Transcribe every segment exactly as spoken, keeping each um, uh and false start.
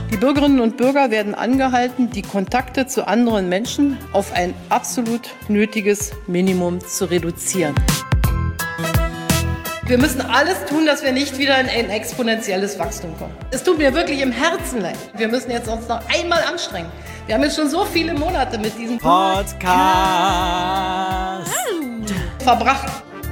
Die Bürgerinnen und Bürger werden angehalten, die Kontakte zu anderen Menschen auf ein absolut nötiges Minimum zu reduzieren. Wir müssen alles tun, dass wir nicht wieder in ein exponentielles Wachstum kommen. Es tut mir wirklich im Herzen leid. Wir müssen jetzt uns noch einmal anstrengen. Wir haben jetzt schon so viele Monate mit diesem Podcast verbracht.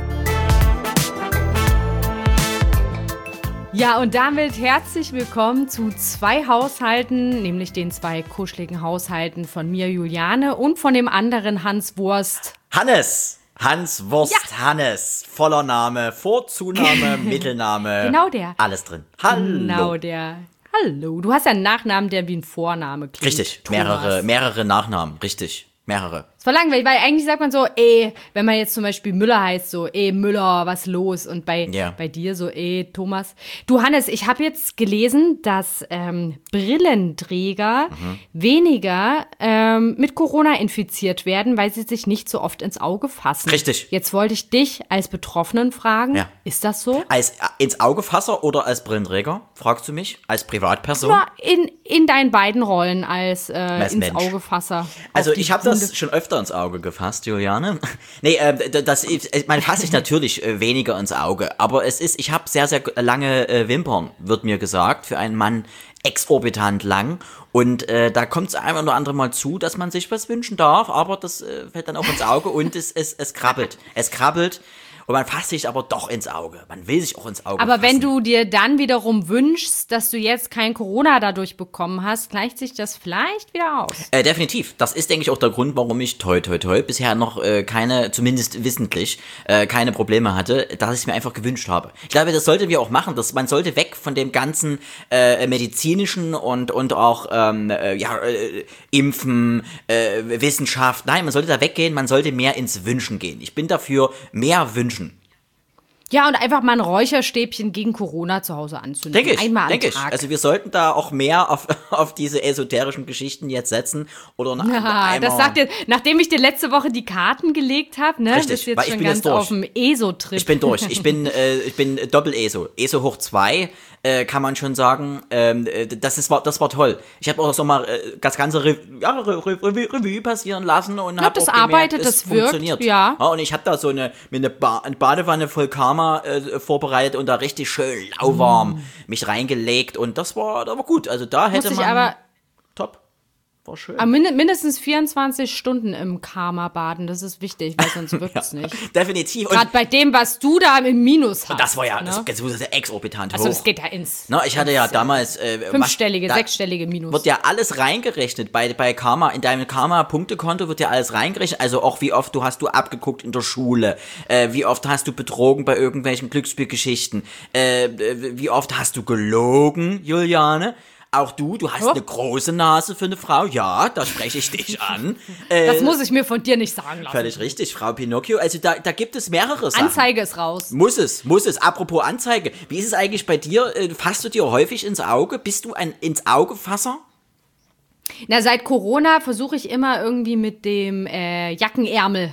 Ja, und damit herzlich willkommen zu zwei Haushalten, nämlich den zwei kuscheligen Haushalten von mir, Juliane, und von dem anderen Hans Wurst. Hannes! Hans Wurst, ja. Hannes. Voller Name, Vorzunahme, Mittelname. Genau der. Alles drin. Hallo. Genau der. Hallo. Du hast ja einen Nachnamen, der wie ein Vorname klingt. Richtig. Thomas. Mehrere, mehrere Nachnamen. Richtig. Mehrere. Das war langweilig, weil eigentlich sagt man so, ey, wenn man jetzt zum Beispiel Müller heißt, so, ey, Müller, was los? Und bei, ja. bei dir so, ey, Thomas. Du, Hannes, ich habe jetzt gelesen, dass ähm, Brillenträger mhm. weniger ähm, mit Corona infiziert werden, weil sie sich nicht so oft ins Auge fassen. Richtig. Jetzt wollte ich dich als Betroffenen fragen, ja. ist das so? Als äh, ins Augefasser oder als Brillenträger, fragst du mich? Als Privatperson? Ja, in, in deinen beiden Rollen als, äh, als ins Mensch. Augefasser. Also ich habe das schon öfter ins Auge gefasst, Juliane. Nee, äh, das, ich, man fasst sich natürlich äh, weniger ins Auge, aber es ist, ich habe sehr, sehr lange äh, Wimpern, wird mir gesagt, für einen Mann exorbitant lang. Und äh, da kommt es ein oder andere Mal zu, dass man sich was wünschen darf, aber das äh, fällt dann auch ins Auge und es, es, es krabbelt. Es krabbelt. Und man fasst sich aber doch ins Auge. Man will sich auch ins Auge Aber fassen. wenn du dir dann wiederum wünschst, dass du jetzt kein Corona dadurch bekommen hast, gleicht sich das vielleicht wieder aus. Äh, definitiv. Das ist, denke ich, auch der Grund, warum ich toi toi toi bisher noch äh, keine, zumindest wissentlich, äh, keine Probleme hatte, dass ich es mir einfach gewünscht habe. Ich glaube, das sollten wir auch machen. Dass man sollte weg von dem ganzen äh, medizinischen und, und auch ähm, äh, ja, äh, Impfen, äh, Wissenschaft. Nein, man sollte da weggehen. Man sollte mehr ins Wünschen gehen. Ich bin dafür mehr wünschen. Ja, und einfach mal ein Räucherstäbchen gegen Corona zu Hause anzünden. Denke ich, Einmal am denke Tag. ich. Also wir sollten da auch mehr auf, auf diese esoterischen Geschichten jetzt setzen. Oder nach, ja, das sagt ihr, nachdem ich dir letzte Woche die Karten gelegt habe, ne, Richtig, bist du jetzt weil ich schon bin ganz jetzt durch. auf dem E S O-Trip. Ich bin durch. Ich bin, äh, ich bin Doppel-E S O. E S O hoch zwei, äh, kann man schon sagen. Ähm, das, ist, das war toll. Ich habe auch so mal äh, das ganze Re- ja, Re- Re- Revue, Revue passieren lassen und ja, habe das auch gemerkt, arbeitet, es das funktioniert. wirkt, ja. ja. Und ich habe da so eine, mir eine, ba- eine Badewanne voll Karma äh, vorbereitet und da richtig schön lauwarm mm. mich reingelegt und das war, das war gut. Also da hätte Muss man... ich aber top. War schön. Aber mind- mindestens vierundzwanzig Stunden im Karma baden, das ist wichtig, weil sonst wirkt es ja, nicht. Definitiv. Gerade bei dem, was du da im Minus hast. Und das war ja, ne? das, das ist exorbitant also hoch. das geht ja ins... Na, ich hatte ja damals... Äh, fünfstellige, was, sechsstellige Minus. Wird ja alles reingerechnet bei, bei Karma. In deinem Karma-Punktekonto wird ja alles reingerechnet. Also auch wie oft du hast du abgeguckt in der Schule. Äh, wie oft hast du betrogen bei irgendwelchen Glücksspielgeschichten. Äh, wie oft hast du gelogen, Juliane? Auch du, du hast oh. eine große Nase für eine Frau. Ja, da spreche ich dich an. Äh, das muss ich mir von dir nicht sagen lassen. Völlig richtig, Frau Pinocchio. Also da, da gibt es mehrere Sachen. Anzeige ist raus. Muss es, muss es. Apropos Anzeige. Wie ist es eigentlich bei dir? Fasst du dir häufig ins Auge? Bist du ein ins Augefasser? Na, seit Corona versuche ich immer irgendwie mit dem äh, Jackenärmel.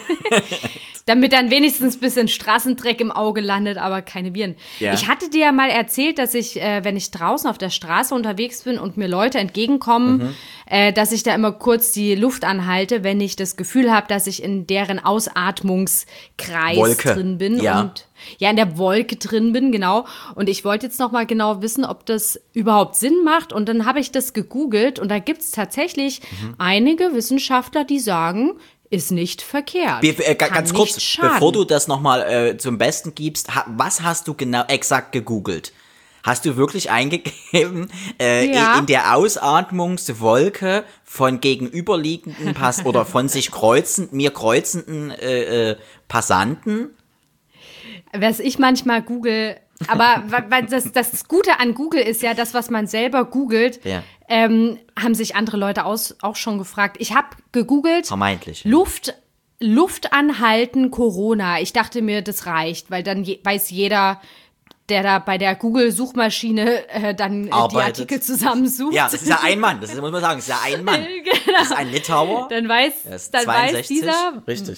Damit dann wenigstens ein bisschen Straßendreck im Auge landet, aber keine Viren. Ja. Ich hatte dir ja mal erzählt, dass ich, äh, wenn ich draußen auf der Straße unterwegs bin und mir Leute entgegenkommen, mhm. äh, dass ich da immer kurz die Luft anhalte, wenn ich das Gefühl habe, dass ich in deren Ausatmungskreis Wolke. drin bin. Ja. Und ja, in der Wolke drin bin, genau. Und ich wollte jetzt noch mal genau wissen, ob das überhaupt Sinn macht. Und dann habe ich das gegoogelt und da gibt es tatsächlich mhm. einige Wissenschaftler, die sagen, ist nicht verkehrt. Be- äh, ganz kurz, schaden. Bevor du das nochmal äh, zum Besten gibst, ha- was hast du genau exakt gegoogelt? Hast du wirklich eingegeben, äh, ja. in, in der Ausatmungswolke von gegenüberliegenden Pass oder von sich kreuzenden, mir kreuzenden äh, äh, Passanten? Was ich manchmal google, aber weil das, das Gute an Google ist ja, das, was man selber googelt, Ja. ähm, haben sich andere Leute aus, auch schon gefragt. Ich habe gegoogelt, Vermeintlich. Luft, Luft anhalten, Corona. Ich dachte mir, das reicht, weil dann je, weiß jeder, der da bei der Google-Suchmaschine äh, dann äh, die Artikel zusammensucht. Ja, das ist ja ein Mann, das ist, muss man sagen, das ist ja ein Mann. Genau. Das ist ein Litauer. Dann weiß, Er ist dann weiß zweiundsechzig. dieser... Richtig.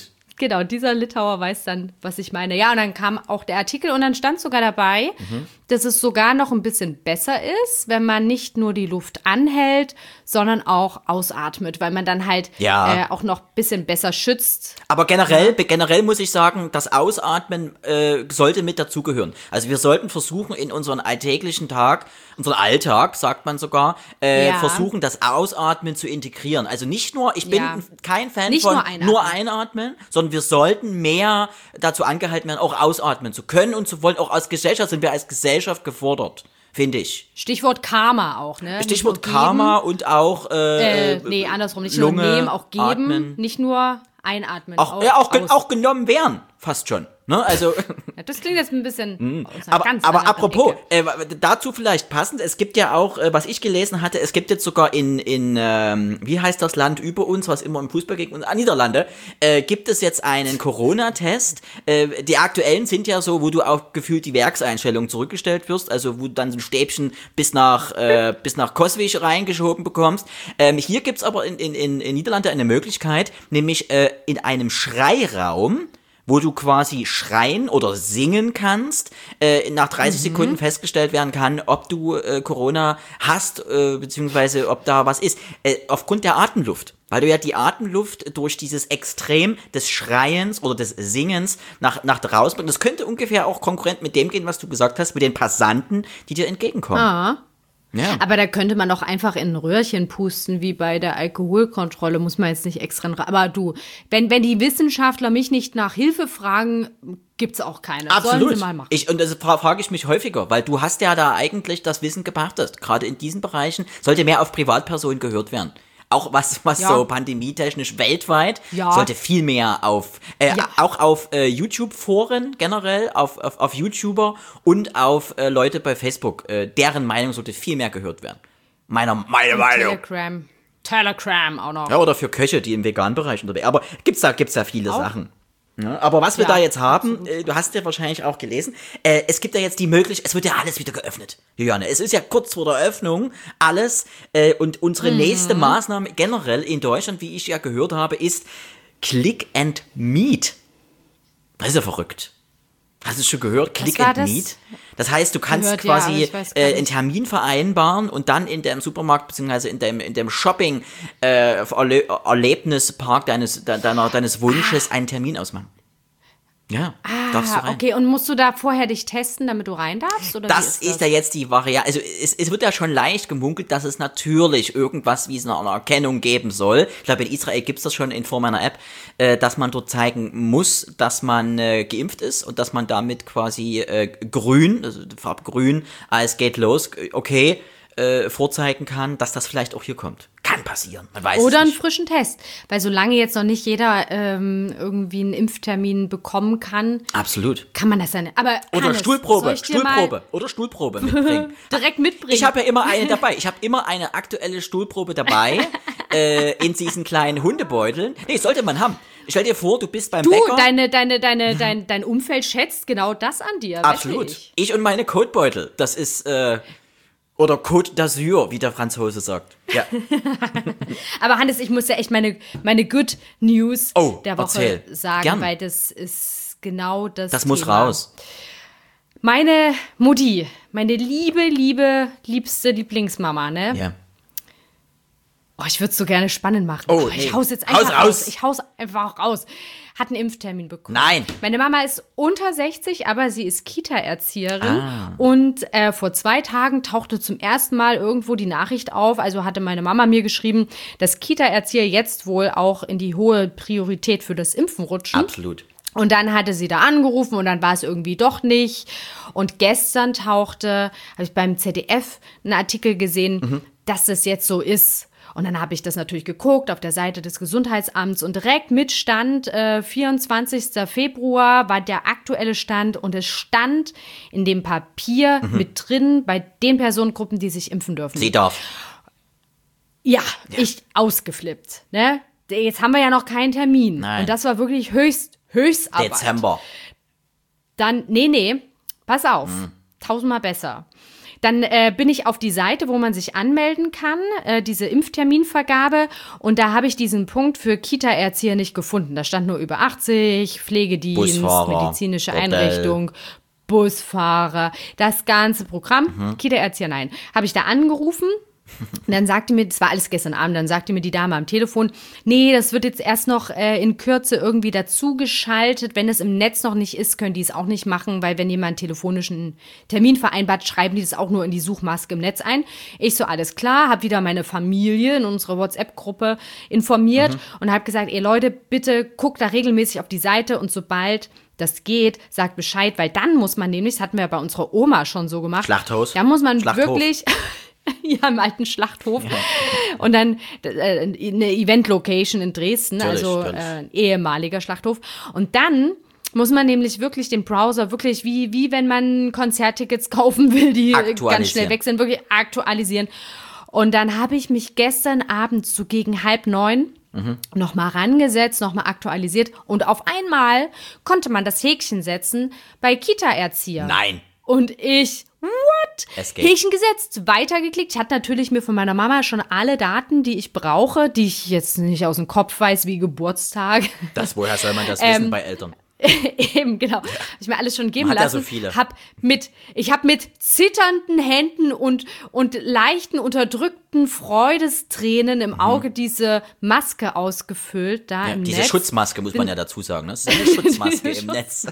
Genau, dieser Litauer weiß dann, was ich meine. Ja, und dann kam auch der Artikel und dann stand sogar dabei, mhm. dass es sogar noch ein bisschen besser ist, wenn man nicht nur die Luft anhält, sondern auch ausatmet, weil man dann halt ja. äh, auch noch ein bisschen besser schützt. Aber generell, ja. generell muss ich sagen, das Ausatmen äh, sollte mit dazugehören. Also wir sollten versuchen, in unseren alltäglichen Tag, unseren Alltag, sagt man sogar, äh, ja. versuchen, das Ausatmen zu integrieren. Also nicht nur, ich bin ja. kein Fan nicht von nur einatmen. nur einatmen, sondern wir sollten mehr dazu angehalten werden, auch ausatmen zu können und zu wollen. Auch als Gesellschaft sind wir als Gesellschaft gefordert, finde ich. Stichwort Karma auch, ne? Stichwort Karma und auch äh, äh, nee, andersrum, nicht Lunge, nur nehmen, auch geben, atmen. nicht nur einatmen. Auch, auch, ja, auch, gen- auch genommen werden, fast schon. Ne? Also, ja, das klingt jetzt ein bisschen mm. aber, ganz aber apropos, äh, dazu vielleicht passend, es gibt ja auch, äh, was ich gelesen hatte, es gibt jetzt sogar in, in ähm, wie heißt das Land über uns, was immer im Fußball geht, ah, Niederlande, äh, gibt es jetzt einen Corona-Test. Äh, die aktuellen sind ja so, wo du auch gefühlt die Werkseinstellung zurückgestellt wirst, also wo du dann so ein Stäbchen bis nach, äh, bis nach Koswig reingeschoben bekommst. Ähm, hier gibt's aber in, in, in, in Niederlande eine Möglichkeit, nämlich äh, in einem Schreiraum, wo du quasi schreien oder singen kannst, äh, nach dreißig mhm. Sekunden festgestellt werden kann, ob du äh, Corona hast, äh, beziehungsweise ob da was ist, äh, aufgrund der Atemluft. Weil du ja die Atemluft durch dieses Extrem des Schreiens oder des Singens nach, nach draußen bringst. Das könnte ungefähr auch konkurrent mit dem gehen, was du gesagt hast, mit den Passanten, die dir entgegenkommen. Ah. Ja. Aber da könnte man doch einfach in ein Röhrchen pusten, wie bei der Alkoholkontrolle, muss man jetzt nicht extra. Aber du, wenn, wenn die Wissenschaftler mich nicht nach Hilfe fragen, gibt's auch keine. Absolut. Sollen sie mal machen. Ich, und das frage ich mich häufiger, weil du hast ja da eigentlich das Wissen gepachtet. Gerade in diesen Bereichen sollte mehr auf Privatpersonen gehört werden. Auch was, was ja. so pandemietechnisch weltweit, ja. sollte viel mehr auf, äh, ja. auch auf äh, YouTube-Foren generell, auf, auf, auf YouTuber und auf äh, Leute bei Facebook, äh, deren Meinung sollte viel mehr gehört werden. Meiner, meine und Meinung. Telegram. Telegram auch noch. Ja, oder für Köche, die im veganen Bereich unterwegs sind. Aber gibt's da, gibt's da viele auch? Sachen. Ja, aber was wir ja, da jetzt haben, äh, du hast ja wahrscheinlich auch gelesen, äh, es gibt ja jetzt die Möglichkeit, es wird ja alles wieder geöffnet, Juliane. Es ist ja kurz vor der Öffnung alles äh, und unsere mhm. nächste Maßnahme generell in Deutschland, wie ich ja gehört habe, ist Click and Meet. Das ist ja verrückt. Hast du es schon gehört? Click and das? Meet? Das heißt, du kannst gehört, quasi ja, äh, einen Termin vereinbaren und dann in dem Supermarkt bzw. in dem, in dem Shopping äh, Erlebnispark deines, deiner, deines Wunsches einen Termin ausmachen. Ja, ah, darfst du rein. Okay, und musst du da vorher dich testen, damit du rein darfst? Oder das ist, ist das? Ja jetzt die Variante, also es, es wird ja schon leicht gemunkelt, dass es natürlich irgendwas wie so eine Erkennung geben soll. Ich glaube, in Israel gibt es das schon in Form einer App, äh, dass man dort zeigen muss, dass man äh, geimpft ist und dass man damit quasi äh, grün, also Farbe grün, als geht los, okay, äh, vorzeigen kann, dass das vielleicht auch hier kommt. Kann passieren, man weiß Oder es einen nicht. frischen Test, weil solange jetzt noch nicht jeder ähm, irgendwie einen Impftermin bekommen kann, absolut, kann man das ja nicht. Aber oder Hannes, Stuhlprobe, Stuhlprobe oder Stuhlprobe mitbringen. Direkt mitbringen. Ich habe ja immer eine dabei. Ich habe immer eine aktuelle Stuhlprobe dabei äh, in diesen kleinen Hundebeuteln. Nee, sollte man haben. Stell dir vor, du bist beim du, Bäcker. Du, deine, deine, deine, dein, dein Umfeld schätzt genau das an dir. Absolut. Ich. ich und meine Kotbeutel. Das ist äh, oder Côte d'Azur, wie der Franzose sagt. Ja. Aber Hannes, ich muss ja echt meine, meine Good News oh, der Woche erzähl. sagen, Gern. weil das ist genau das Das Thema. muss raus. Meine Mutti, meine liebe, liebe, liebste Lieblingsmama, ne? Ja. Oh, ich würde es so gerne spannend machen. Oh, oh, ich nee. hau's jetzt einfach Haus raus. raus. Ich hau's einfach raus. Hat einen Impftermin bekommen. Nein. Meine Mama ist unter sechzig, aber sie ist Kita-Erzieherin. Ah. Und äh, vor zwei Tagen tauchte zum ersten Mal irgendwo die Nachricht auf, also hatte meine Mama mir geschrieben, dass Kita-Erzieher jetzt wohl auch in die hohe Priorität für das Impfen rutschen. Absolut. Und dann hatte sie da angerufen und dann war es irgendwie doch nicht. Und gestern tauchte, habe ich beim Z D F einen Artikel gesehen, mhm. dass das jetzt so ist. Und dann habe ich das natürlich geguckt auf der Seite des Gesundheitsamts und direkt mit Stand äh, vierundzwanzigster Februar war der aktuelle Stand und es stand in dem Papier mhm. mit drin bei den Personengruppen, die sich impfen dürfen. Sie darf. Ja, ja. ich ausgeflippt. Ne? Jetzt haben wir ja noch keinen Termin. Nein. Und das war wirklich höchst, Höchstarbeit. Dezember. Dann, nee, nee, pass auf, mhm. tausendmal besser. dann äh, bin ich auf die Seite, wo man sich anmelden kann, äh, diese Impfterminvergabe. Und da habe ich diesen Punkt für Kita-Erzieher nicht gefunden. Da stand nur über achtzig, Pflegedienst, Busfahrer, medizinische Bordell. Einrichtung, Busfahrer, das ganze Programm. Mhm. Kita-Erzieher, nein. Habe ich da angerufen. Und dann sagte mir, das war alles gestern Abend, dann sagte mir die Dame am Telefon, nee, das wird jetzt erst noch äh, in Kürze irgendwie dazugeschaltet. Wenn das im Netz noch nicht ist, können die es auch nicht machen, weil wenn jemand einen telefonischen Termin vereinbart, schreiben die das auch nur in die Suchmaske im Netz ein. Ich so, alles klar, habe wieder meine Familie in unserer WhatsApp-Gruppe informiert mhm. und habe gesagt, ey Leute, bitte guckt da regelmäßig auf die Seite und sobald das geht, sagt Bescheid, weil dann muss man nämlich, das hatten wir bei unserer Oma schon so gemacht. Schlachthaus. Da muss man Schlachthof. wirklich... Ja, im alten Schlachthof. Ja. Und dann äh, eine Event-Location in Dresden, natürlich, also äh, ein ehemaliger Schlachthof. Und dann muss man nämlich wirklich den Browser wirklich, wie, wie wenn man Konzerttickets kaufen will, die ganz schnell weg sind, wirklich aktualisieren. Und dann habe ich mich gestern Abend so gegen halb neun mhm. nochmal rangesetzt, nochmal aktualisiert. Und auf einmal konnte man das Häkchen setzen bei Kita-Erzieher. Nein. Und ich... What? Häkchen gesetzt, weitergeklickt. Ich hatte natürlich mir von meiner Mama schon alle Daten, die ich brauche, die ich jetzt nicht aus dem Kopf weiß, wie Geburtstag. Das, woher soll man das ähm, wissen bei Eltern? Eben, genau. Habe ich mir alles schon geben man lassen. Hat ja so viele. Hab mit, ich habe mit zitternden Händen und, und leichten, unterdrückten Freudestränen im Auge mhm. diese Maske ausgefüllt, da ja, im diese Netz. Diese Schutzmaske, muss man ja dazu sagen. Ne? Das ist eine Schutzmaske im Netz.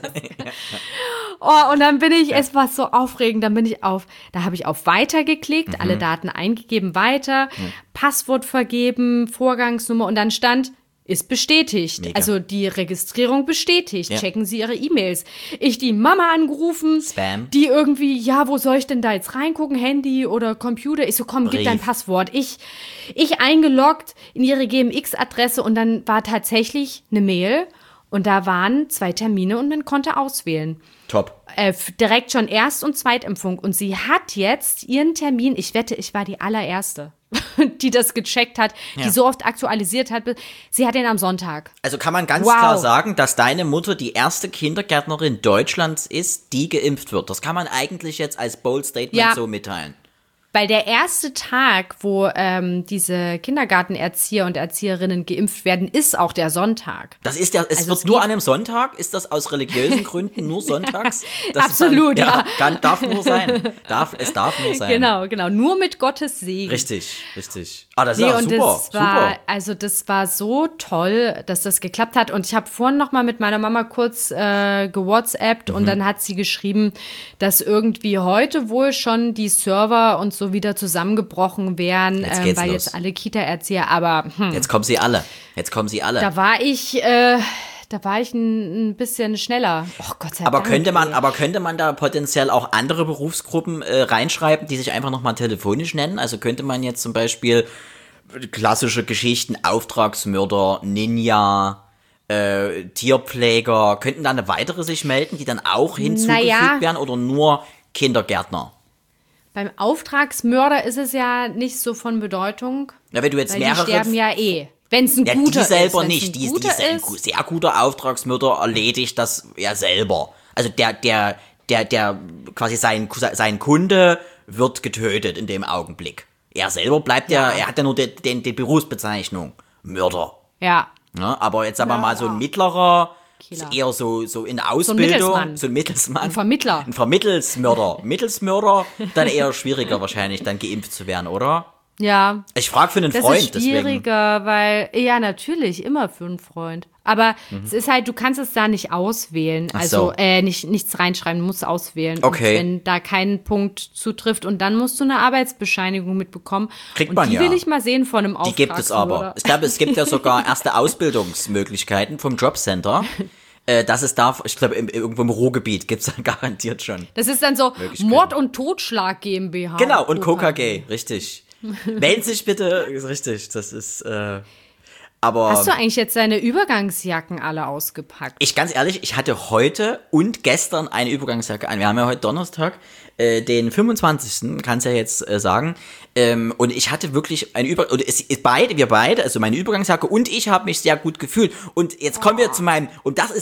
Oh, und dann bin ich, ja. es war so aufregend, dann bin ich auf, da habe ich auf Weiter geklickt, mhm. alle Daten eingegeben, Weiter, mhm. Passwort vergeben, Vorgangsnummer und dann stand, ist bestätigt. Mega. Also die Registrierung bestätigt. Ja. Checken Sie Ihre E-Mails. Ich die Mama angerufen. Spam. Die irgendwie, ja, wo soll ich denn da jetzt reingucken? Handy oder Computer? Ich so, komm, Brief. Gib dein Passwort. Ich, ich eingeloggt in ihre G M X-Adresse und dann war tatsächlich eine Mail und da waren zwei Termine und man konnte auswählen. Top. Äh, direkt schon Erst- und Zweitimpfung. Und sie hat jetzt ihren Termin, ich wette, ich war die allererste, die das gecheckt hat, ja. die so oft aktualisiert hat. Sie hat den am Sonntag. Also kann man ganz wow. klar sagen, dass deine Mutter die erste Kindergärtnerin Deutschlands ist, die geimpft wird. Das kann man eigentlich jetzt als Bold Statement ja. so mitteilen. Weil der erste Tag, wo ähm, diese Kindergartenerzieher und Erzieherinnen geimpft werden, ist auch der Sonntag. Das ist ja, es also wird es nur an einem Sonntag? Ist das aus religiösen Gründen nur sonntags? Das Absolut, dann, ja. ja. Kann, darf nur sein. Darf, es darf nur sein. Genau, genau. Nur mit Gottes Segen. Richtig, richtig. Ah, das nee, ist auch und super, das war, super. Also das war so toll, dass das geklappt hat. Und ich habe vorhin noch mal mit meiner Mama kurz äh, gewhatsappt mhm. und dann hat sie geschrieben, dass irgendwie heute wohl schon die Server und so wieder zusammengebrochen wären, jetzt äh, weil los. jetzt alle Kita-Erzieher, aber hm, jetzt kommen sie alle. Jetzt kommen sie alle. Da war ich, äh, da war ich ein, ein bisschen schneller. Oh Gott sei aber Dank. Könnte man, ey. aber könnte man da potenziell auch andere Berufsgruppen äh, reinschreiben, die sich einfach nochmal telefonisch nennen? Also könnte man jetzt zum Beispiel klassische Geschichten, Auftragsmörder, Ninja, äh, Tierpfleger, könnten da eine weitere sich melden, die dann auch hinzugefügt naja. werden oder nur Kindergärtner? Beim Auftragsmörder ist es ja nicht so von Bedeutung. Ja, wenn du jetzt weil mehrere... die sterben ja eh. Wenn es ein ja, guter die selber ist. nicht. Die, guter die, ein ist, sehr guter Auftragsmörder erledigt das ja selber. Also der, der, der, der quasi sein, sein Kunde wird getötet in dem Augenblick. Er selber bleibt ja, ja er hat ja nur die, die, die Berufsbezeichnung Mörder. Ja. ja aber jetzt sagen wir ja. mal so ein mittlerer, Killer. eher so, so in der Ausbildung. So ein Mittelsmann. So ein, Mittelsmann. ein Vermittler. Ein Vermittelsmörder. Mittelsmörder, dann eher schwieriger wahrscheinlich, dann geimpft zu werden, oder? Ja. Ich frage für einen das Freund. Das ist schwieriger, deswegen. Weil, ja, natürlich, immer für einen Freund. Aber mhm. es ist halt, du kannst es da nicht auswählen. Ach also, so. äh, nicht, nichts reinschreiben, du musst auswählen. Okay. Und wenn da kein Punkt zutrifft und dann musst du eine Arbeitsbescheinigung mitbekommen. Kriegt und man die ja. will ich mal sehen von einem Die gibt es aber. Ich glaube, es gibt ja sogar erste Ausbildungsmöglichkeiten vom Jobcenter. Äh, das ist da, ich glaube, irgendwo im Ruhrgebiet gibt es dann garantiert schon. Das ist dann so Mord und Totschlag GmbH. Genau, und Coca G, richtig. Melden sich bitte, ist richtig, das ist, äh, aber... Hast du eigentlich jetzt deine Übergangsjacken alle ausgepackt? Ich, ganz ehrlich, ich hatte heute und gestern eine Übergangsjacke an. Wir haben ja heute Donnerstag, äh, den fünfundzwanzigsten kannst ja jetzt äh, sagen. Ähm, und ich hatte wirklich eine Über... Und es ist beide, wir beide, also meine Übergangsjacke und ich, habe mich sehr gut gefühlt. Und jetzt kommen wir zu meinem... Und das ist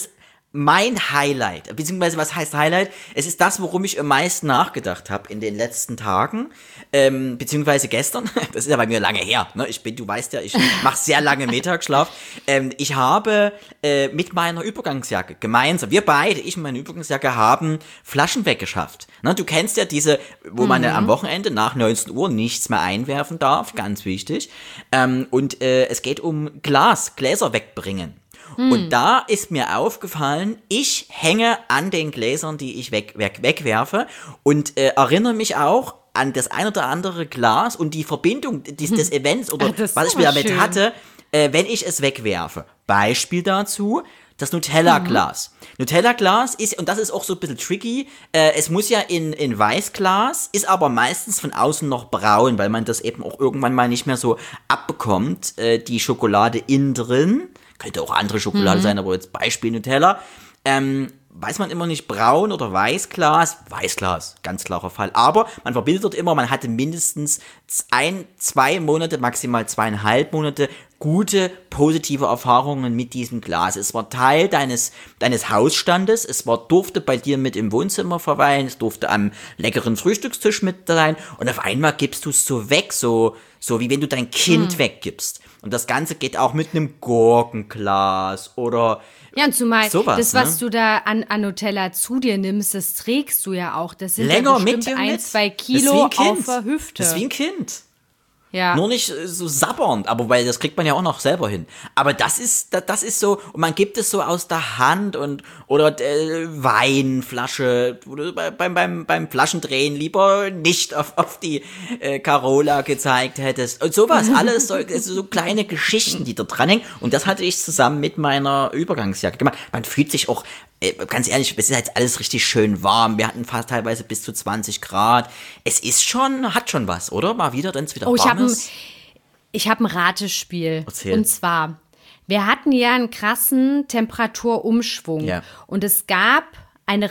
mein Highlight, beziehungsweise was heißt Highlight? Es ist das, worum ich am meisten nachgedacht habe in den letzten Tagen, ähm, beziehungsweise gestern. Das ist ja bei mir lange her. Ne? Ich bin, du weißt ja, ich mache sehr lange Mittagsschlaf. Ähm, ich habe äh, mit meiner Übergangsjacke gemeinsam, wir beide, ich und meine Übergangsjacke, haben Flaschen weggeschafft. Ne? Du kennst ja diese, wo man mhm. am Wochenende nach neunzehn Uhr nichts mehr einwerfen darf, ganz wichtig. Ähm, und äh, es geht um Glas, Gläser wegbringen. Und da ist mir aufgefallen, ich hänge an den Gläsern, die ich weg, weg, wegwerfe und äh, erinnere mich auch an das ein oder andere Glas und die Verbindung des, des Events oder Ach, was ich mir damit schön. hatte, äh, wenn ich es wegwerfe. Beispiel dazu, das Nutella-Glas. Mhm. Nutella-Glas ist, und das ist auch so ein bisschen tricky, äh, es muss ja in, in Weißglas, ist aber meistens von außen noch braun, weil man das eben auch irgendwann mal nicht mehr so abbekommt, äh, die Schokolade innen drin. Könnte auch andere Schokolade mhm. sein, aber jetzt Beispiel Nutella. Ähm, weiß man immer nicht, braun oder Weißglas. Weißglas, ganz klarer Fall. Aber man verbindet dort immer, man hatte mindestens ein, zwei Monate, maximal zweieinhalb Monate gute, positive Erfahrungen mit diesem Glas. Es war Teil deines, deines Hausstandes, es war, durfte bei dir mit im Wohnzimmer verweilen, es durfte am leckeren Frühstückstisch mit sein und auf einmal gibst du es so weg, so, so wie wenn du dein Kind mhm. weggibst. Und das Ganze geht auch mit einem Gurkenglas oder ja, und zumal sowas, das, was ne? du da an, an Nutella zu dir nimmst, das trägst du ja auch. Das sind länger ja bestimmt mit dir ein, mit. zwei Das ist wie Kilo ein Kind. auf der Hüfte. Das ist wie ein Kind. Ja. Nur nicht so sabbernd, aber weil das kriegt man ja auch noch selber hin. Aber das ist, das ist so, und man gibt es so aus der Hand und, oder äh, Weinflasche, wo du beim, beim, beim Flaschendrehen lieber nicht auf, auf die äh, Carola gezeigt hättest. Und sowas, alles so, also so kleine Geschichten, die da dranhängen. Und das hatte ich zusammen mit meiner Übergangsjacke gemacht. Man fühlt sich auch, äh, ganz ehrlich, es ist jetzt alles richtig schön warm. Wir hatten fast teilweise bis zu zwanzig Grad. Es ist schon, hat schon was, oder? Mal wieder, wenn es wieder oh, ich warm hab ist. Ich habe ein Ratespiel. Erzähl. Und zwar, wir hatten ja einen krassen Temperaturumschwung. Ja. Und es gab eine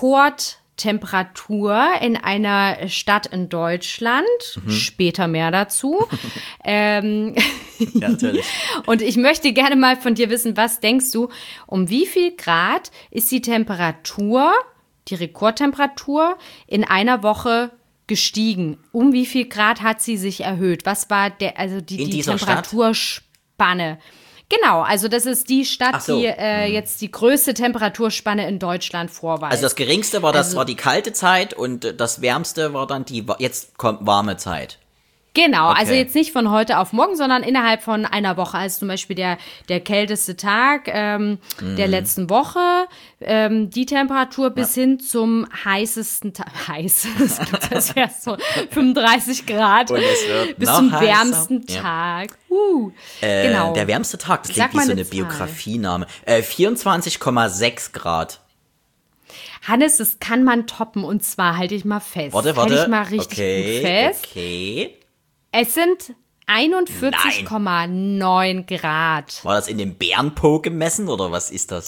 Rekordtemperatur in einer Stadt in Deutschland. Mhm. Später mehr dazu. ähm, ja, natürlich. Und ich möchte gerne mal von dir wissen, was denkst du, um wie viel Grad ist die Temperatur, die Rekordtemperatur in einer Woche gestiegen? Um wie viel Grad hat sie sich erhöht? Was war der, also die, in die dieser Temperaturspanne? Genau, also das ist die Stadt, so. die äh, hm. jetzt die größte Temperaturspanne in Deutschland vorweist. Also das geringste war das Also- war die kalte Zeit und das wärmste war dann die wa- jetzt kommt warme Zeit. Genau, Okay. also jetzt nicht von heute auf morgen, sondern innerhalb von einer Woche. Also zum Beispiel der, der kälteste Tag ähm, Mhm. der letzten Woche, ähm, die Temperatur bis hin zum heißesten Tag, heiß, das klingt, als wäre es so fünfunddreißig Grad, Und es wird bis noch zum heißer. wärmsten Ja. Tag. Uh, Äh, genau. Der wärmste Tag, das Sag klingt wie mal so eine eine Zahl. Biografiename. Äh, vierundzwanzig Komma sechs Grad. Hannes, das kann man toppen und zwar halte ich mal fest. Warte, warte. Halte ich mal richtig okay, gut fest. okay. Es sind einundvierzig Komma neun Grad. War das in dem Bärenpo gemessen oder was ist das?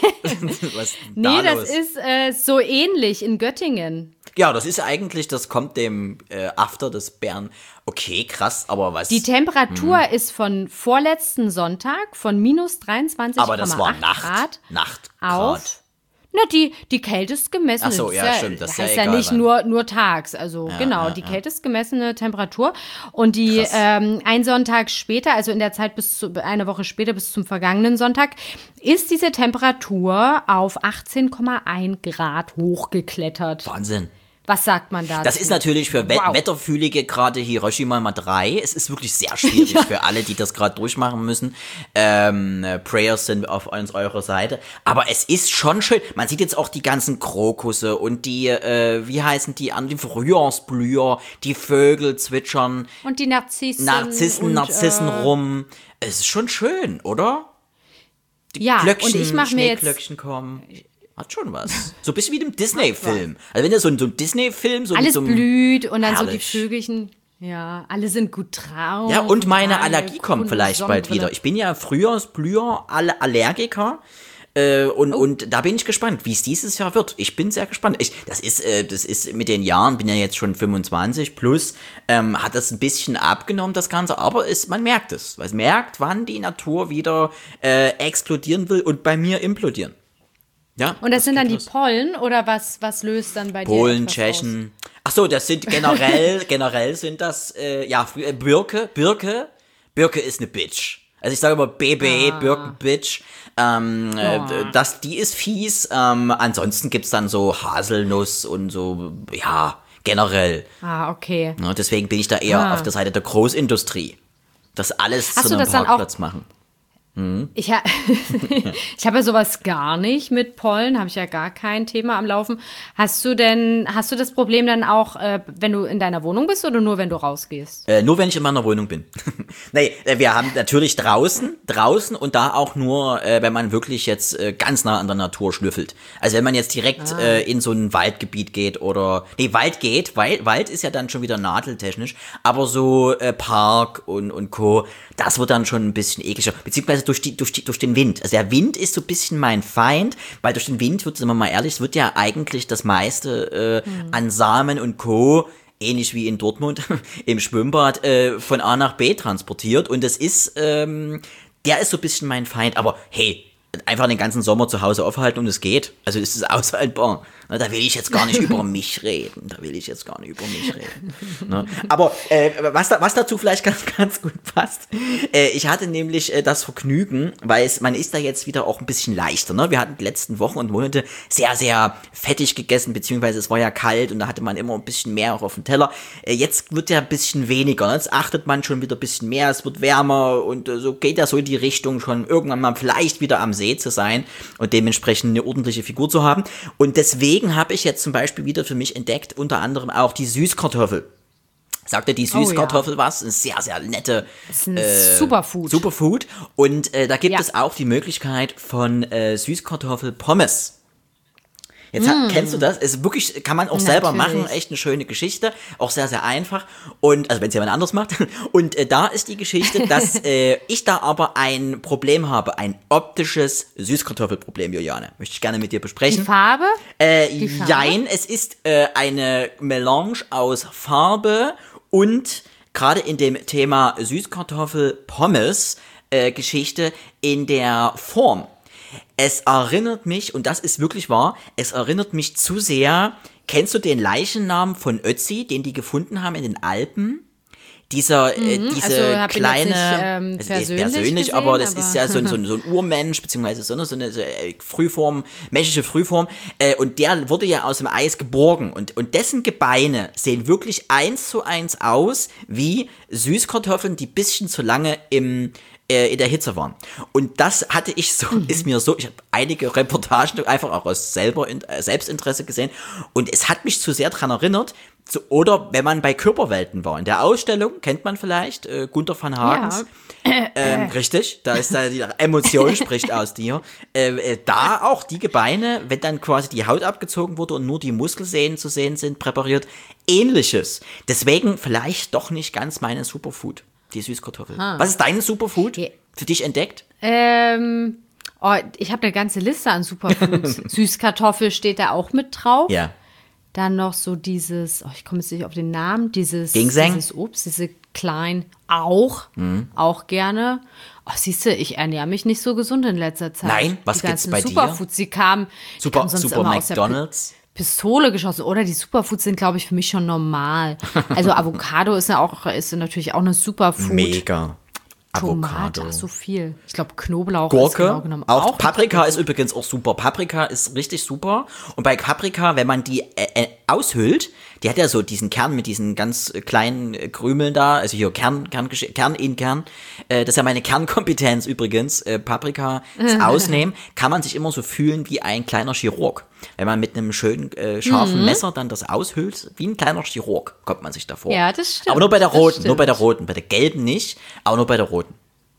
was ist denn Nee, da das los? ist äh, so ähnlich in Göttingen. Ja, das ist eigentlich, das kommt dem äh, After des Bären. Okay, krass, aber was? Die Temperatur ist von vorletzten Sonntag von minus dreiundzwanzig Komma acht aber das war Nacht. Grad Nachtgrad. auf. Na, die, die kältest gemessene. Ach so, das ja, ist stimmt, das ist heißt ja ja egal, nicht wann. nur, nur tags. Also genau, ja, die ja. kältest gemessene Temperatur. Und die Krass. ähm, ein Sonntag später, also in der Zeit bis zu, eine Woche später, bis zum vergangenen Sonntag, ist diese Temperatur auf achtzehn Komma eins Grad hochgeklettert. Wahnsinn. Was sagt man dazu? Das ist natürlich für We Wow. Wetterfühlige gerade Hiroshima mal drei. Es ist wirklich sehr schwierig für alle, die das gerade durchmachen müssen. Ähm, äh, Prayers sind auf uns eurer Seite. Aber es ist schon schön. Man sieht jetzt auch die ganzen Krokusse und die, äh, wie heißen die an, die Frühjahrsblüher, die Vögel zwitschern, Und die Narzissen. Narzissen, und, Narzissen äh, rum. Es ist schon schön, oder? Die Ja, Glöckchen, und ich mach mir jetzt- Schneeglöckchen kommen. Hat schon was. So ein bisschen wie dem Disney-Film. Also wenn du so ein, so ein Disney-Film, so mit Alles so einem, blüht und dann so die Herrlich. Vögelchen. Ja, alle sind gut drauf. Ja, und meine alle Allergie kommt coole vielleicht bald Sonnenbrille. wieder. Ich bin ja Frühjahrsblüher, alle Allergiker. Äh, und, Oh. und da bin ich gespannt, wie es dieses Jahr wird. Ich bin sehr gespannt. Ich, das ist, äh, das ist mit den Jahren, bin ja jetzt schon fünfundzwanzig plus, ähm, hat das ein bisschen abgenommen, das Ganze, aber es, man merkt es. Man merkt, wann die Natur wieder äh, explodieren will und bei mir implodieren. Ja, Und das, das sind dann die los. Pollen oder was, was löst dann bei Polen, dir Tschechen. Ach so, das sind generell, generell sind das, äh, ja, Birke, Birke. Birke ist eine Bitch. Also ich sage immer B B, ah. Birken-Bitch. Ähm, äh, das, die ist fies. Ähm, ansonsten gibt's dann so Haselnuss und so, ja, generell. Ah, okay. Ja, deswegen bin ich da eher ah. auf der Seite der Großindustrie. Das alles Hast zu einem Parkplatz auch, machen. Hm. Ich, ha- ich habe ja sowas gar nicht mit Pollen, habe ich ja gar kein Thema am Laufen. Hast du denn, hast du das Problem dann auch, äh, wenn du in deiner Wohnung bist oder nur, wenn du rausgehst? Äh, nur, wenn ich in meiner Wohnung bin. Nee, wir haben natürlich draußen, draußen und da auch nur, äh, wenn man wirklich jetzt äh, ganz nah an der Natur schnüffelt. Also wenn man jetzt direkt ah. äh, in so ein Waldgebiet geht oder, nee, Wald geht, weil Wald ist ja dann schon wieder nadeltechnisch, aber so äh, Park und, und Co., das wird dann schon ein bisschen ekliger, beziehungsweise durch, die, durch, die, durch den Wind. Also der Wind ist so ein bisschen mein Feind, weil durch den Wind wird, sind wir mal ehrlich, es wird ja eigentlich das meiste äh, hm. an Samen und Co., ähnlich wie in Dortmund im Schwimmbad, äh, von A nach B transportiert. Und das ist, ähm, der ist so ein bisschen mein Feind. Aber hey, einfach den ganzen Sommer zu Hause aufhalten und es geht. Also es ist aushaltbar. Da will ich jetzt gar nicht über mich reden. Da will ich jetzt gar nicht über mich reden. Ne? Aber äh, was, da, was dazu vielleicht ganz, ganz gut passt, äh, ich hatte nämlich äh, das Vergnügen, weil es, man ist da jetzt wieder auch ein bisschen leichter. Ne? Wir hatten die letzten Wochen und Monate sehr, sehr fettig gegessen, beziehungsweise es war ja kalt und da hatte man immer ein bisschen mehr auch auf dem Teller. Äh, jetzt wird ja ein bisschen weniger. Ne? Jetzt achtet man schon wieder ein bisschen mehr, es wird wärmer und äh, so geht ja so in die Richtung, schon irgendwann mal vielleicht wieder am See zu sein und dementsprechend eine ordentliche Figur zu haben. Und deswegen habe ich jetzt zum Beispiel wieder für mich entdeckt, unter anderem auch die Süßkartoffel. Sagt dir die Süßkartoffel oh, ja. was? Eine sehr, sehr nette das ist ein äh, Superfood. Superfood. Und äh, da gibt ja. es auch die Möglichkeit von äh, Süßkartoffel-Pommes. Jetzt mm. kennst du das? Ist wirklich, kann man auch Natürlich. selber machen, echt eine schöne Geschichte, auch sehr, sehr einfach. Und, also wenn es jemand anders macht. Und äh, da ist die Geschichte, dass äh, ich da aber ein Problem habe, ein optisches Süßkartoffelproblem, Juliane. Möchte ich gerne mit dir besprechen. Die Farbe? Äh, die Farbe? Jein, es ist äh, eine Melange aus Farbe und gerade in dem Thema Süßkartoffel-Pommes äh, Geschichte in der Form. Es erinnert mich, und das ist wirklich wahr, es erinnert mich zu sehr, kennst du den Leichennamen von Ötzi, den die gefunden haben in den Alpen? Dieser, mhm, äh, diese also, kleine, nicht, ähm, es persönlich, ist persönlich, gesehen, aber das aber ist ja so ein, so ein, so ein Urmensch, beziehungsweise so eine, so eine so Frühform, menschliche Frühform, äh, und der wurde ja aus dem Eis geborgen und, und dessen Gebeine sehen wirklich eins zu eins aus wie Süßkartoffeln, die bisschen zu lange im in der Hitze waren. Und das hatte ich so, mhm. ist mir so, ich habe einige Reportagen einfach auch aus selber, äh, Selbstinteresse gesehen und es hat mich zu sehr dran erinnert, zu, oder wenn man bei Körperwelten war, in der Ausstellung, kennt man vielleicht, äh, Gunther van Hagens, ja. ähm, richtig, da ist da die Emotion spricht aus dir, äh, äh, da auch die Gebeine, wenn dann quasi die Haut abgezogen wurde und nur die Muskelsehnen zu sehen sind, präpariert, ähnliches. Deswegen vielleicht doch nicht ganz meine Superfood. Die Süßkartoffel. Ah. Was ist dein Superfood okay. für dich entdeckt? Ähm, oh, ich habe eine ganze Liste an Superfoods. Süßkartoffel steht da auch mit drauf. Ja. Dann noch so dieses, oh, ich komme jetzt nicht auf den Namen, dieses, Ginseng? dieses Obst, diese kleinen, auch, mhm. auch gerne. Oh, siehst du, ich ernähre mich nicht so gesund in letzter Zeit. Nein, was die gibt's bei Superfoods, dir? Die kamen, Super, die kamen sonst Super immer McDonald's? Aus der Pistole geschossen. Oder die Superfoods sind, glaube ich, für mich schon normal. Also Avocado ist ja auch, ist natürlich auch eine Superfood. Mega. Tomate, ach, so viel. Ich glaube, Knoblauch Gurke, ist genau genommen auch, auch Paprika ist übrigens auch super. Paprika ist richtig super. Und bei Paprika, wenn man die äh, äh, aushüllt, die hat ja so diesen Kern mit diesen ganz kleinen äh, Krümeln da, also hier Kern, Kern, Kern in Kern. Äh, das ist ja meine Kernkompetenz übrigens. Äh, Paprika ausnehmen, kann man sich immer so fühlen wie ein kleiner Chirurg. Wenn man mit einem schönen, äh, scharfen mhm. Messer dann das aushüllt, wie ein kleiner Chirurg, kommt man sich davor. Ja, das stimmt. Aber nur bei der roten, nur bei der roten. Bei der gelben nicht, aber nur bei der roten.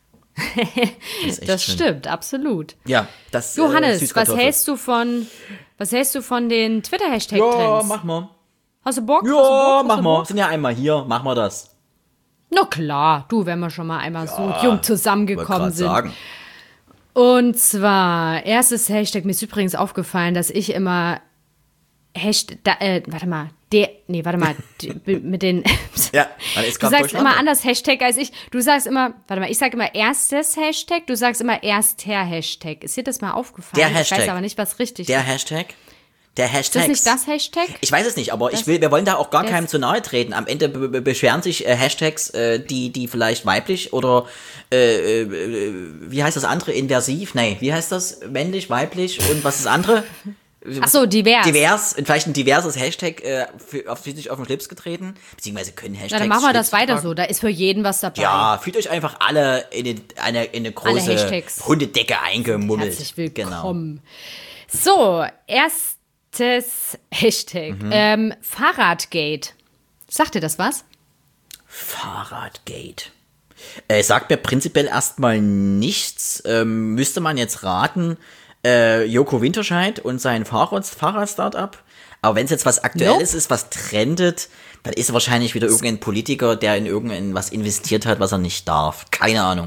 Das, das stimmt, absolut. Ja, das Johannes, äh, was hältst du von, was hältst du von den Twitter-Hashtag-Trends? Ja, mach mal. Hast du Bock? Ja, Hast du Bock? mach mal. Sind ja einmal hier, mach mal das. Na klar, du, wenn wir schon mal einmal ja, so jung zusammengekommen sind. Sagen. Und zwar, erstes Hashtag, mir ist übrigens aufgefallen, dass ich immer Hashtag, da, äh, warte mal, der, nee, warte mal, die, mit den, ja, man ist du sagst immer anders Hashtag als ich, du sagst immer, warte mal, ich sag immer erstes Hashtag, du sagst immer erster Hashtag. Ist dir das mal aufgefallen? Der Hashtag. Ich weiß aber nicht, was richtig der ist. Der Hashtag? Der Hashtag. Ist das nicht das Hashtag? Ich weiß es nicht, aber das, ich will, wir wollen da auch gar keinem zu nahe treten. Am Ende be- be- beschweren sich äh, Hashtags, äh, die, die vielleicht weiblich oder, äh, äh, wie heißt das andere? Inversiv? Nee, wie heißt das? Männlich, weiblich und was ist das andere? Ach so, divers. Divers, vielleicht ein diverses Hashtag, äh, für, auf sich auf den Schlips getreten. Beziehungsweise können Hashtags. Na, dann machen wir das weiter tragen. so. Da ist für jeden was dabei. Ja, fühlt euch einfach alle in eine, in eine große Hundedecke eingemummelt. Herzlich willkommen. Genau. So, erst Das Hashtag. Mhm. Ähm, Fahrradgate. Sagt dir das was? Fahrradgate. Äh, sagt mir prinzipiell erstmal nichts. Ähm, müsste man jetzt raten, äh, Joko Winterscheid und sein Fahrrad, Fahrrad-Startup. Aber wenn es jetzt was Aktuelles nope. ist, was trendet, dann ist es wahrscheinlich wieder irgendein Politiker, der in irgendwas investiert hat, was er nicht darf. Keine Ahnung.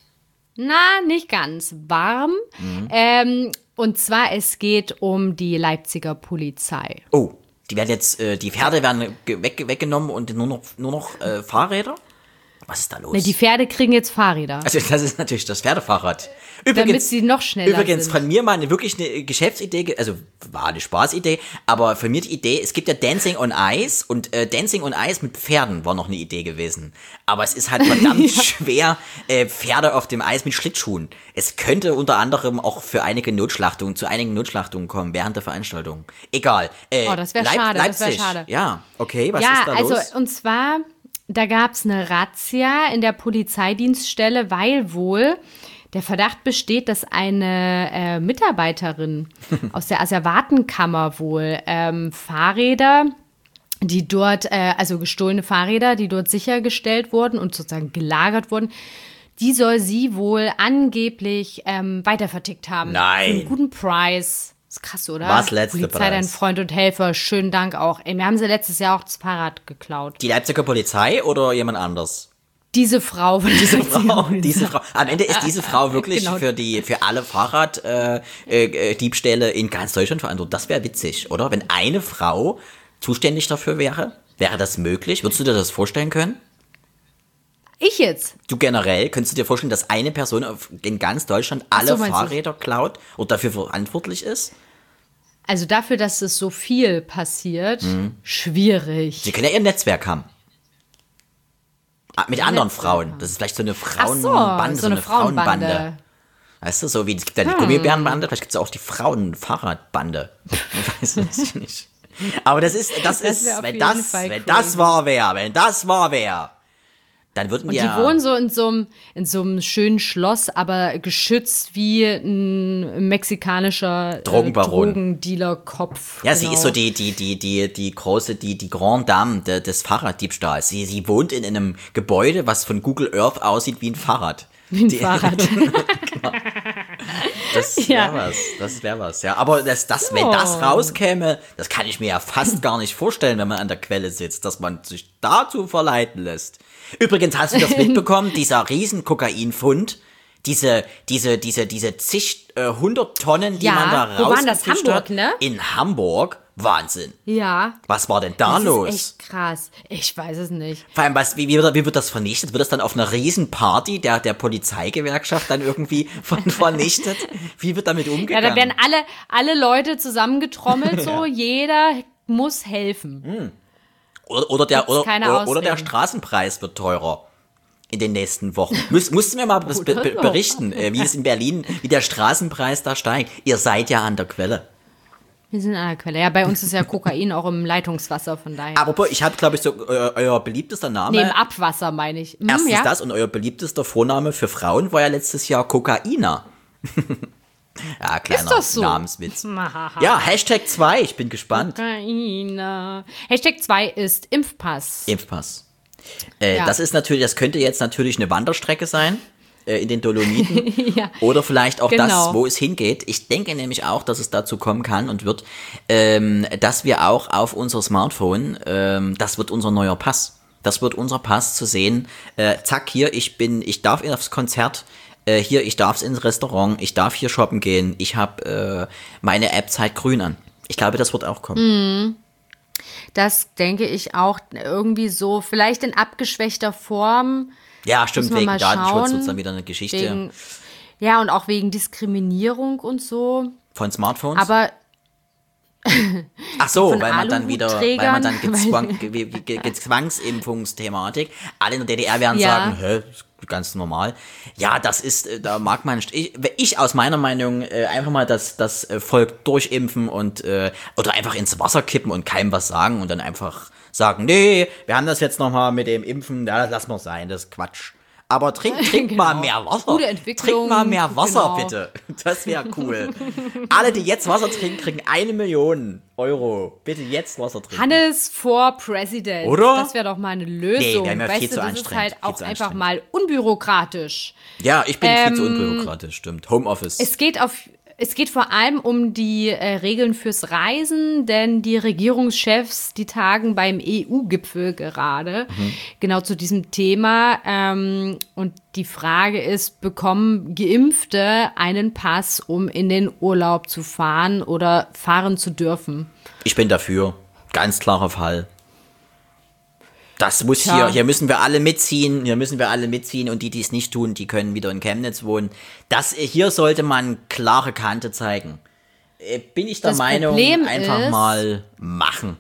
Na, nicht ganz. Warm. Mhm. Ähm, Und zwar, es geht um die Leipziger Polizei. Oh, die werden jetzt, äh, die Pferde werden weg, weggenommen und nur noch, nur noch äh, Fahrräder? Was ist da los? Ne, die Pferde kriegen jetzt Fahrräder. Also das ist natürlich das Pferdefahrrad. Übrigens, damit sie noch schneller übrigens sind. Von mir mal eine wirklich eine Geschäftsidee, also war eine Spaßidee, aber für mich die Idee, es gibt ja Dancing on Ice und äh, Dancing on Ice mit Pferden war noch eine Idee gewesen. Aber es ist halt verdammt ja. schwer, äh, Pferde auf dem Eis mit Schlittschuhen. Es könnte unter anderem auch für einige Notschlachtungen, zu einigen Notschlachtungen kommen während der Veranstaltung. Egal. Äh, oh, das wäre Leip- schade, Leipzig. das wäre schade. Ja, okay, was ja, ist da also, los? Und zwar, da gab es eine Razzia in der Polizeidienststelle, weil wohl der Verdacht besteht, dass eine äh, Mitarbeiterin aus der Asservatenkammer wohl ähm, Fahrräder, die dort, äh, also gestohlene Fahrräder, die dort sichergestellt wurden und sozusagen gelagert wurden, die soll sie wohl angeblich ähm, weitervertickt haben. Nein. Für einen guten Preis. Ist krass, oder? Was letzte Polizei, Preis? Dein Freund und Helfer, schönen Dank auch. Ey, mir haben sie letztes Jahr auch das Fahrrad geklaut. Die Leipziger Polizei oder jemand anders? Diese Frau. Diese Frau, diese Frau. Am Ende ist diese Frau wirklich genau. für die für alle Fahrraddiebstähle äh, äh, in ganz Deutschland verantwortlich. Das wäre witzig, oder? Wenn eine Frau zuständig dafür wäre, wäre das möglich? Würdest du dir das vorstellen können? Ich jetzt? Du generell, könntest du dir vorstellen, dass eine Person in ganz Deutschland alle so, Fahrräder du? klaut und dafür verantwortlich ist? Also dafür, dass es so viel passiert, mhm. schwierig. Sie können ja ihr Netzwerk haben. Mit anderen Frauen. Das ist vielleicht so eine Frauenbande, so, so eine, eine Frauenbande. Frauenbande. Weißt du, so wie es gibt ja die hm. Gummibärenbande, vielleicht gibt es auch die Frauenfahrradbande. Ich weiß es nicht. Aber das ist, das, das ist, wenn das, wenn das wahr wäre, wenn das wahr wäre, dann würden wir. Und die wohnen so in so einem, in so einem schönen Schloss, aber geschützt wie ein mexikanischer Drogenbaron. Äh, Drogendealer-Kopf. Ja, genau. Sie ist so die, die, die, die, die große, die, die Grande Dame de, des Fahrraddiebstahls. Sie, sie wohnt in einem Gebäude, was von Google Earth aussieht wie ein Fahrrad. Wie ein die, Fahrrad. Genau. Das wäre ja. was, das wäre was, ja. Aber das, das, wenn das rauskäme, das kann ich mir ja fast gar nicht vorstellen, wenn man an der Quelle sitzt, dass man sich dazu verleiten lässt. Übrigens, hast du das mitbekommen, dieser riesen Kokainfund, diese, diese, diese, diese zig, äh, hundert Tonnen, die ja, man da wo waren das? Hamburg, hat, ne? In Hamburg. Wahnsinn. Ja. Was war denn da das los? Das ist echt krass. Ich weiß es nicht. Vor allem, was, wie, wie, wird, wie wird das vernichtet? Wird das dann auf einer riesen Party der, der Polizeigewerkschaft dann irgendwie von, vernichtet? Wie wird damit umgegangen? Ja, da werden alle, alle Leute zusammengetrommelt, so. Ja. Jeder muss helfen. Hm. Oder, oder, der, oder, oder, oder der Straßenpreis wird teurer in den nächsten Wochen. Müs, musst du mir mal be- be- berichten, wie es in Berlin, wie der Straßenpreis da steigt. Ihr seid ja an der Quelle. Wir sind an der Quelle. Ja, bei uns ist ja Kokain auch im Leitungswasser, von daher. Aber ich habe, glaube ich, so euer, euer beliebtester Name. Nee, im Abwasser meine ich. Hm, Erstens ja? das und euer beliebtester Vorname für Frauen war ja letztes Jahr Kokaina. Ja, kleiner ist das so? Namenswitz. Ja, Hashtag zwei, ich bin gespannt. Kokaina. Hashtag zwei ist Impfpass. Impfpass. Äh, Ja. Das ist natürlich, das könnte jetzt natürlich eine Wanderstrecke sein äh, in den Dolomiten. Ja. Oder vielleicht auch Genau. das, wo es hingeht. Ich denke nämlich auch, dass es dazu kommen kann und wird, ähm, dass wir auch auf unser Smartphone, ähm, das wird unser neuer Pass. Das wird unser Pass zu sehen. Äh, zack, hier, ich bin, ich darf aufs Konzert. Äh, hier, ich darf ins Restaurant. Ich darf hier shoppen gehen. Ich habe äh, meine App Zeit grün an. Ich glaube, das wird auch kommen. Mm. Das denke ich auch irgendwie so, vielleicht in abgeschwächter Form. Ja, stimmt, wegen Datenschutz wird es dann wieder eine wegen, Geschichte. Ja, und auch wegen Diskriminierung und so. Von Smartphones? Aber ach so, weil man dann wieder, weil man Aluhutträgern, dann gezwang, ge, ge, ge, Gezwangsimpfungsthematik. Alle in der D D R werden Ja. sagen, hä, ist ganz normal. Ja, das ist, äh, da mag man, ich, ich aus meiner Meinung äh, einfach mal das, das äh, Volk durchimpfen und, äh, oder einfach ins Wasser kippen und keinem was sagen und dann einfach sagen, nee, wir haben das jetzt nochmal mit dem Impfen, ja, das lassen wir sein, das ist Quatsch. Aber trink, trink Genau. mal mehr Wasser. Gute Entwicklung, Trink mal mehr Wasser, genau. bitte. Das wäre cool. Alle, die jetzt Wasser trinken, kriegen eine Million Euro. Bitte jetzt Wasser trinken. Hannes for President. Oder? Das wäre doch mal eine Lösung. Nee, wär mir weißt viel du, zu das ist anstrengend, halt viel auch zu einfach anstrengend. mal unbürokratisch. Ja, ich bin Ähm, viel zu unbürokratisch, stimmt. Homeoffice. Es geht auf Es geht vor allem um die äh, Regeln fürs Reisen, denn die Regierungschefs, die tagen beim E U-Gipfel gerade, Mhm. genau zu diesem Thema. Ähm, und die Frage ist, bekommen Geimpfte einen Pass, um in den Urlaub zu fahren oder fahren zu dürfen? Ich bin dafür. Ganz klarer Fall. Das muss Tja. hier, hier müssen wir alle mitziehen, hier müssen wir alle mitziehen und die, die es nicht tun, die können wieder in Chemnitz wohnen. Das, hier sollte man klare Kante zeigen. Äh, Bin ich der Das Meinung, Problem einfach ist- mal machen.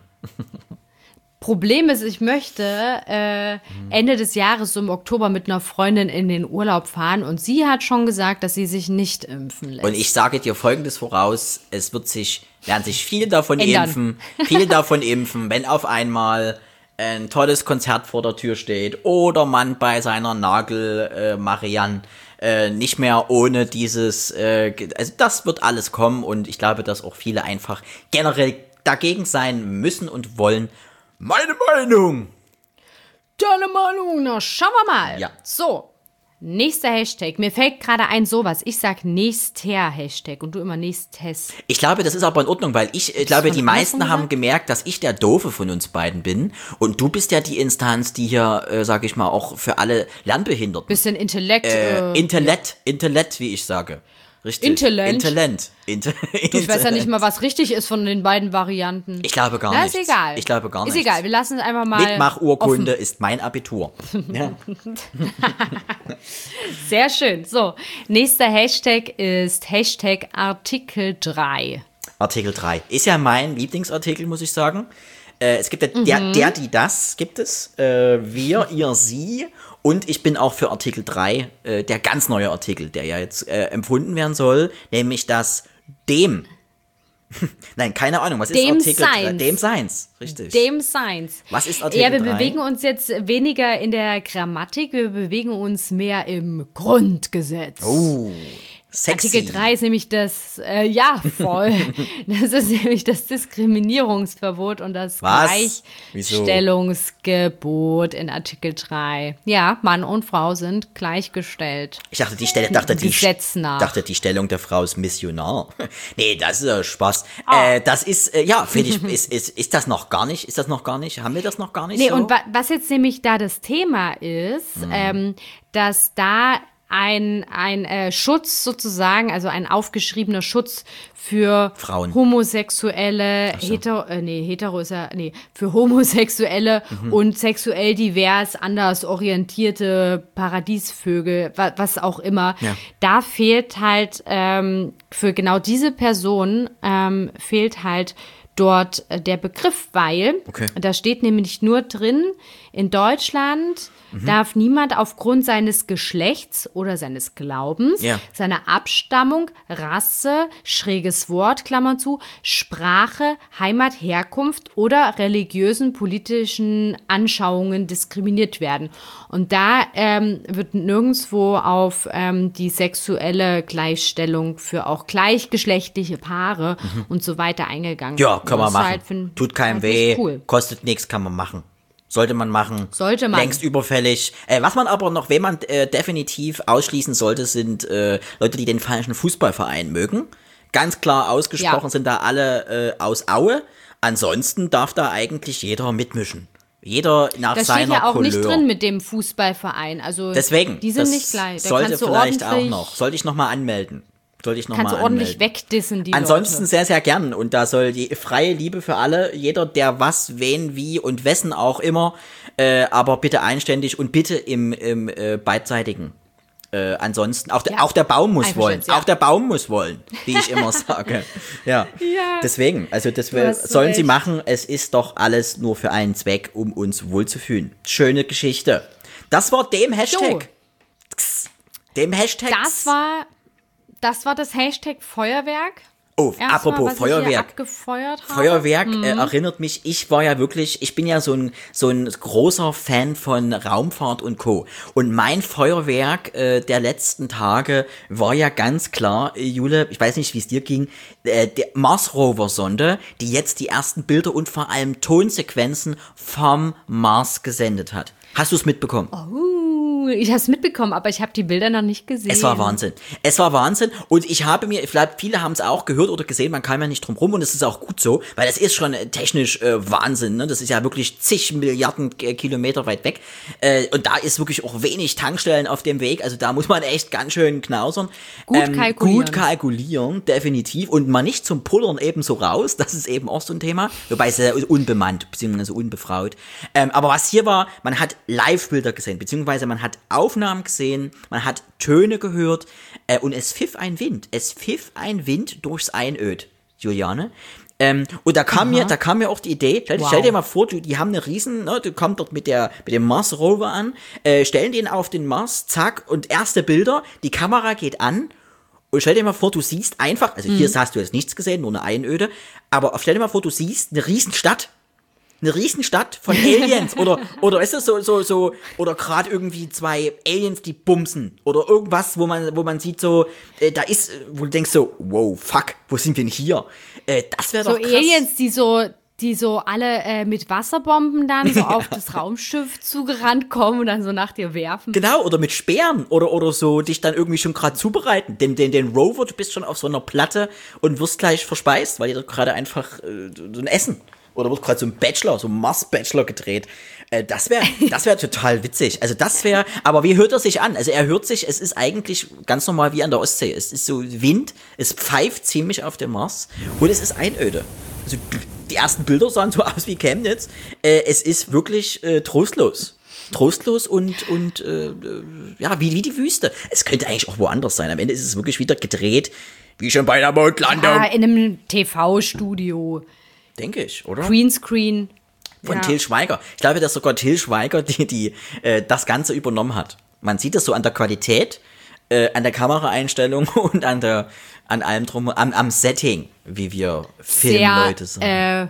Problem ist, ich möchte äh, Ende des Jahres, so im Oktober, mit einer Freundin in den Urlaub fahren und sie hat schon gesagt, dass sie sich nicht impfen lässt. Und ich sage dir Folgendes voraus, es wird sich, werden sich viele davon Ändern. impfen, viele davon impfen, wenn auf einmal ein tolles Konzert vor der Tür steht oder man bei seiner Nagel äh, Marianne äh, nicht mehr ohne dieses, äh, ge- also das wird alles kommen und ich glaube, dass auch viele einfach generell dagegen sein müssen und wollen. Meine Meinung! Deine Meinung, na schauen wir mal. Ja. So, nächster Hashtag. Mir fällt gerade ein sowas. Ich sag nächster Hashtag und du immer nächstes. Ich glaube, das ist aber in Ordnung, weil ich, ich glaube, von die meisten Anfang haben gesagt? gemerkt, dass ich der Doofe von uns beiden bin und du bist ja die Instanz, die hier, äh, sag ich mal, auch für alle Lernbehinderten. Bisschen Intellekt. Äh, Äh, Intellekt, Intellekt, wie ich sage. Richtig. Intellent. Intellent. Inter du, ich weiß ja nicht mal, was richtig ist von den beiden Varianten. Ich glaube gar Na, nicht. ist egal. Ich glaube gar Ist nicht. egal, wir lassen es einfach mal Mitmachurkunde ist mein Abitur. Ja. Sehr schön. So, nächster Hashtag ist Hashtag Artikel drei. Artikel drei. Ist ja mein Lieblingsartikel, muss ich sagen. Äh, es gibt ja der, der, die, das gibt es. Äh, wir, ihr, sie. Und ich bin auch für Artikel drei, äh, der ganz neue Artikel, der ja jetzt äh, empfunden werden soll, nämlich das dem. Nein, keine Ahnung, was Dem ist Artikel drei? Seins. Dem Seins, richtig. Dem Science. Was ist Artikel Ja, wir drei? bewegen uns jetzt weniger in der Grammatik, wir bewegen uns mehr im Grundgesetz. Oh, sexy. Artikel drei ist nämlich das, äh, ja, voll. Das ist nämlich das Diskriminierungsverbot und das Was? Wieso? Gleichstellungsgebot in Artikel drei. Ja, Mann und Frau sind gleichgestellt. Ich dachte, die Stelle, dachte, die, Gesetz nach. dachte, die Stellung der Frau ist Missionar. Nee, das ist äh, Spaß. Ah. Äh, das ist, äh, ja, finde ich, ist, ist, ist das noch gar nicht? Ist das noch gar nicht? Haben wir das noch gar nicht Nee, so? und wa was jetzt nämlich da das Thema ist, Mhm. ähm, dass da ein, ein äh, Schutz sozusagen, also ein aufgeschriebener Schutz für Frauen. homosexuelle, hetero, äh, nee, hetero ist ja, nee, für homosexuelle Mhm. und sexuell divers, anders orientierte Paradiesvögel, wa was auch immer. Ja. Da fehlt halt ähm, für genau diese Person ähm, fehlt halt dort äh, der Begriff, weil Okay. da steht nämlich nur drin, in Deutschland darf niemand aufgrund seines Geschlechts oder seines Glaubens, Ja. seiner Abstammung, Rasse, schräges Wort, Klammer zu, Sprache, Heimat, Herkunft oder religiösen, politischen Anschauungen diskriminiert werden. Und da ähm, wird nirgendwo auf ähm, die sexuelle Gleichstellung für auch gleichgeschlechtliche Paare und so weiter eingegangen. Ja, kann man Das ist machen. halt, find- Tut keinem halt nicht weh, cool. kostet nichts, kann man machen. Sollte man machen. Sollte man. Längst überfällig. Äh, was man aber noch, wen man äh, definitiv ausschließen sollte, sind äh, Leute, die den falschen Fußballverein mögen. Ganz klar ausgesprochen Ja. sind da alle äh, aus Aue. Ansonsten darf da eigentlich jeder mitmischen. Jeder nach Das seiner steht ja auch Couleur. nicht drin mit dem Fußballverein. Also Deswegen. die sind das nicht gleich. Da sollte kannst du vielleicht auch ordentlich- noch. Sollte ich noch mal anmelden. wollte ich nochmal Kannst du ordentlich anmelden. wegdissen, die Ansonsten Leute. sehr, sehr gern. Und da soll die freie Liebe für alle, jeder, der was, wen, wie und wessen auch immer, äh, aber bitte einständig und bitte im, im äh, beidseitigen. Äh, ansonsten, auch, Ja. auch der Baum muss wollen. Ja. Auch der Baum muss wollen, wie ich immer sage. Ja. Ja. Deswegen, also das Du hast so sollen sie recht. machen. Es ist doch alles nur für einen Zweck, um uns wohlzufühlen. Schöne Geschichte. Das war dem Hashtag. Dem Hashtag. Das war, das war das Hashtag Feuerwerk. Oh, Erstmal, apropos was ich hier Feuerwerk. abgefeuert habe. Feuerwerk äh, erinnert mich, ich war ja wirklich, ich bin ja so ein, so ein großer Fan von Raumfahrt und Co. Und mein Feuerwerk äh, der letzten Tage war ja ganz klar, äh, Jule, ich weiß nicht, wie es dir ging, äh, der Mars-Rover-Sonde, die jetzt die ersten Bilder und vor allem Tonsequenzen vom Mars gesendet hat. Hast du es mitbekommen? Uh, ich habe es mitbekommen, aber ich habe die Bilder noch nicht gesehen. Es war Wahnsinn. Es war Wahnsinn. Und ich habe mir, vielleicht viele haben es auch gehört oder gesehen, man kam ja nicht drum rum und es ist auch gut so, weil das ist schon äh, technisch äh, Wahnsinn. Ne? Das ist ja wirklich zig Milliarden äh, Kilometer weit weg. Äh, und da ist wirklich auch wenig Tankstellen auf dem Weg. Also da muss man echt ganz schön knausern. Gut kalkulieren. Gut kalkulieren, definitiv. Und mal nicht zum Pullern eben so raus. Das ist eben auch so ein Thema. Wobei es ja unbemannt, beziehungsweise unbefraut. Ähm, aber was hier war, man hat Live-Bilder gesehen, beziehungsweise man hat Aufnahmen gesehen, man hat Töne gehört äh, und es pfiff ein Wind. Es pfiff ein Wind durchs Einöd, Juliane. Ähm, und da kam mir, da kam mir auch die Idee, stell, Wow. stell dir mal vor, du, die haben eine riesen, ne, du kommst dort mit der, mit dem Mars Rover an, äh, stellen den auf den Mars, zack, und erste Bilder, die Kamera geht an. Und stell dir mal vor, du siehst einfach, also hier hast du jetzt nichts gesehen, nur eine Einöde, aber stell dir mal vor, du siehst eine Riesenstadt. Eine Riesenstadt von Aliens oder, oder weißt du, so, so, so, oder gerade irgendwie zwei Aliens, die bumsen oder irgendwas, wo man, wo man sieht so, äh, da ist, wo du denkst so, wow, fuck, wo sind wir denn hier? Äh, das wäre So doch krass. Aliens, die so, die so alle äh, mit Wasserbomben dann so auf das Raumschiff zugerannt kommen und dann so nach dir werfen. Genau, oder mit Speeren oder, oder so dich dann irgendwie schon gerade zubereiten. Den, den, den Rover, du bist schon auf so einer Platte und wirst gleich verspeist, weil ihr dort gerade einfach äh, so ein Essen. Oder wird gerade so ein Bachelor, so ein Mars-Bachelor gedreht. Äh, das wäre das wär total witzig. Also das wäre, aber wie hört er sich an? Also er hört sich, es ist eigentlich ganz normal wie an der Ostsee. Es ist so Wind, es pfeift ziemlich auf dem Mars und es ist Einöde. Also die ersten Bilder sahen so aus wie Chemnitz. Äh, es ist wirklich äh, trostlos. Trostlos und, und äh, ja, wie, wie die Wüste. Es könnte eigentlich auch woanders sein. Am Ende ist es wirklich wieder gedreht, wie schon bei der Mondlandung. Ah, in einem T V-Studio. Denke ich, oder? Greenscreen. Von Ja. Til Schweiger. Ich glaube, dass sogar Til Schweiger die, die, äh, das Ganze übernommen hat. Man sieht das so an der Qualität, äh, an der Kameraeinstellung und an der, an allem drum, am, am Setting, wie wir Filmleute Sehr, sagen. äh,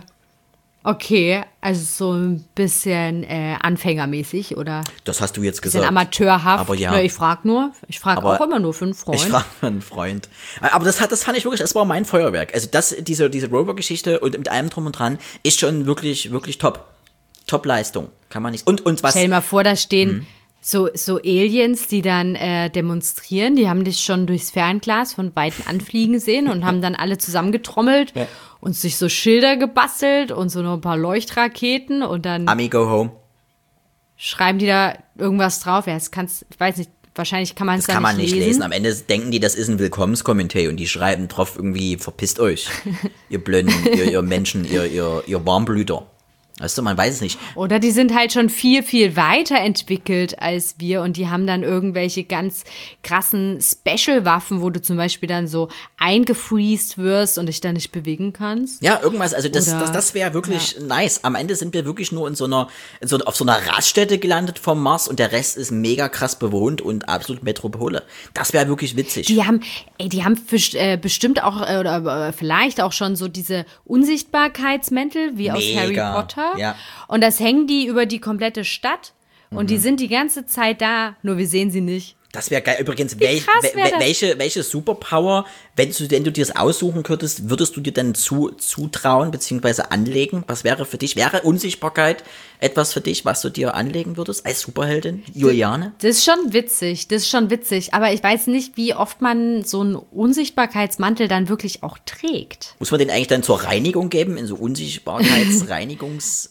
okay, also so ein bisschen äh, anfängermäßig oder Das hast du jetzt bisschen gesagt. amateurhaft. Aber ja. Ne, ich frage nur, ich frage Aber auch immer nur für einen Freund. Ich frage einen Freund. Aber das, hat, das fand ich wirklich, das war mein Feuerwerk. Also das, diese, diese Rover-Geschichte und mit allem drum und dran ist schon wirklich, wirklich top. Top-Leistung. Kann man nicht. Und, und was. Stell dir mal vor, da stehen Mhm. so, so Aliens, die dann äh, demonstrieren. Die haben dich schon durchs Fernglas von Weitem anfliegen sehen und haben dann alle zusammengetrommelt Ja. und sich so Schilder gebastelt und so noch ein paar Leuchtraketen und dann Ami, go home. schreiben die da irgendwas drauf. Ja, das kannst, ich weiß nicht, wahrscheinlich kann man es Das dann kann man nicht nicht lesen. lesen. Am Ende denken die, das ist ein Willkommenskomitee und die schreiben drauf irgendwie, verpisst euch, ihr Blöden, ihr, ihr Menschen, ihr, ihr, ihr Warmblüter. Weißt du, man weiß es nicht. Oder die sind halt schon viel, viel weiterentwickelt als wir und die haben dann irgendwelche ganz krassen Special-Waffen, wo du zum Beispiel dann so eingefriest wirst und dich dann nicht bewegen kannst. Ja, irgendwas, also das, Oder- das, das wäre wirklich nice. Am Ende sind wir wirklich nur in so einer, in so, auf so einer Raststätte gelandet vom Mars und der Rest ist mega krass bewohnt und absolut Metropole. Das wäre wirklich witzig. Die haben, ey, die haben best- äh, bestimmt auch, äh, oder äh, vielleicht auch schon so diese Unsichtbarkeitsmäntel, wie aus Mega, Harry Potter. ja. Und das hängen die über die komplette Stadt. Und Mhm. die sind die ganze Zeit da, nur wir sehen sie nicht. Das wäre geil. Übrigens, wel, krass wel, wär das? welche, welche Superpower, wenn du, wenn du dir das aussuchen könntest, würdest du dir denn zu, zutrauen bzw. anlegen? Was wäre für dich? Wäre Unsichtbarkeit etwas für dich, was du dir anlegen würdest als Superheldin, Juliane? Das ist schon witzig, das ist schon witzig. Aber ich weiß nicht, wie oft man so einen Unsichtbarkeitsmantel dann wirklich auch trägt. Muss man den eigentlich dann zur Reinigung geben, in so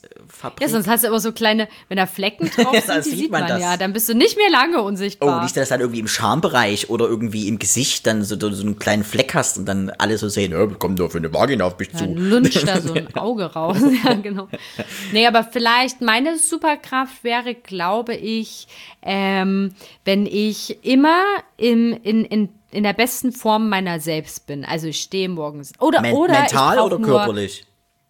Unsichtbarkeitsreinigungsfabrik? Ja, sonst hast du immer so kleine, wenn da Flecken drauf Ja, sind, dann die sieht sieht man man, das. ja. Dann bist du nicht mehr lange unsichtbar. Oh, nicht, dass dann irgendwie im Schambereich oder irgendwie im Gesicht dann so, so einen kleinen Fleck hast und dann alle so sehen, oh, kommt doch für eine Vagina auf mich ja, zu. Lunscht da so ein Auge raus. Ja, genau. Nee, aber vielleicht meine Superkraft wäre, glaube ich, ähm, wenn ich immer im, in, in, in der besten Form meiner selbst bin. Also ich stehe morgens. Oder, Men- oder mental ich oder nur körperlich?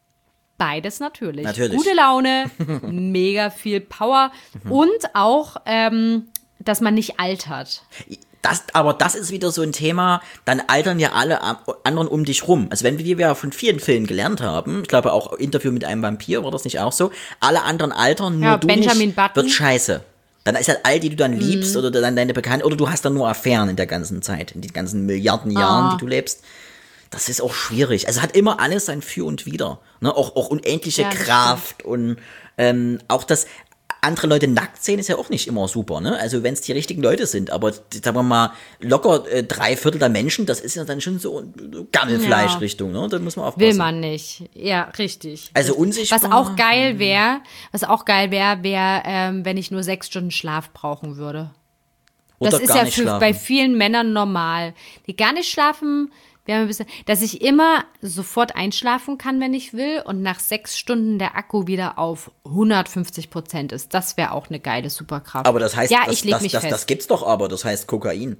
Beides natürlich. Natürlich. Gute Laune, mega viel Power und auch, ähm, dass man nicht altert. Das, aber das ist wieder so ein Thema, dann altern ja alle anderen um dich rum. Also wenn wir, wie wir von vielen Filmen gelernt haben, ich glaube auch Interview mit einem Vampir, war das nicht auch so, alle anderen altern, nur Ja, du Benjamin nicht, Button. wird scheiße. Dann ist halt all, die du dann liebst Mhm. oder dann deine Bekannten, oder du hast dann nur Affären in der ganzen Zeit, in den ganzen Milliarden Jahren, Ah. die du lebst. Das ist auch schwierig. Also hat immer alles sein Für und Wider. Ne? Auch, auch unendliche Ja, das Kraft und ähm, auch das andere Leute nackt sehen ist ja auch nicht immer super, ne? Also wenn es die richtigen Leute sind, aber sagen wir mal, locker äh, drei Viertel der Menschen, das ist ja dann schon so Gammelfleisch-Richtung, ne? Da muss man aufpassen. Will man nicht. Ja, richtig. Also richtig. unsichtbar. Was auch geil wäre, was auch geil wäre, wäre, ähm, wenn ich nur sechs Stunden Schlaf brauchen würde. Oder Das ist gar ja nicht für, schlafen. bei vielen Männern normal. Die gar nicht schlafen, wir haben ein bisschen, dass ich immer sofort einschlafen kann, wenn ich will, und nach sechs Stunden der Akku wieder auf hundertfünfzig Prozent ist. Das wäre auch eine geile Superkraft. Aber das heißt, ja, das, ich leg das, mich das, fest. das gibt's doch aber, das heißt Kokain.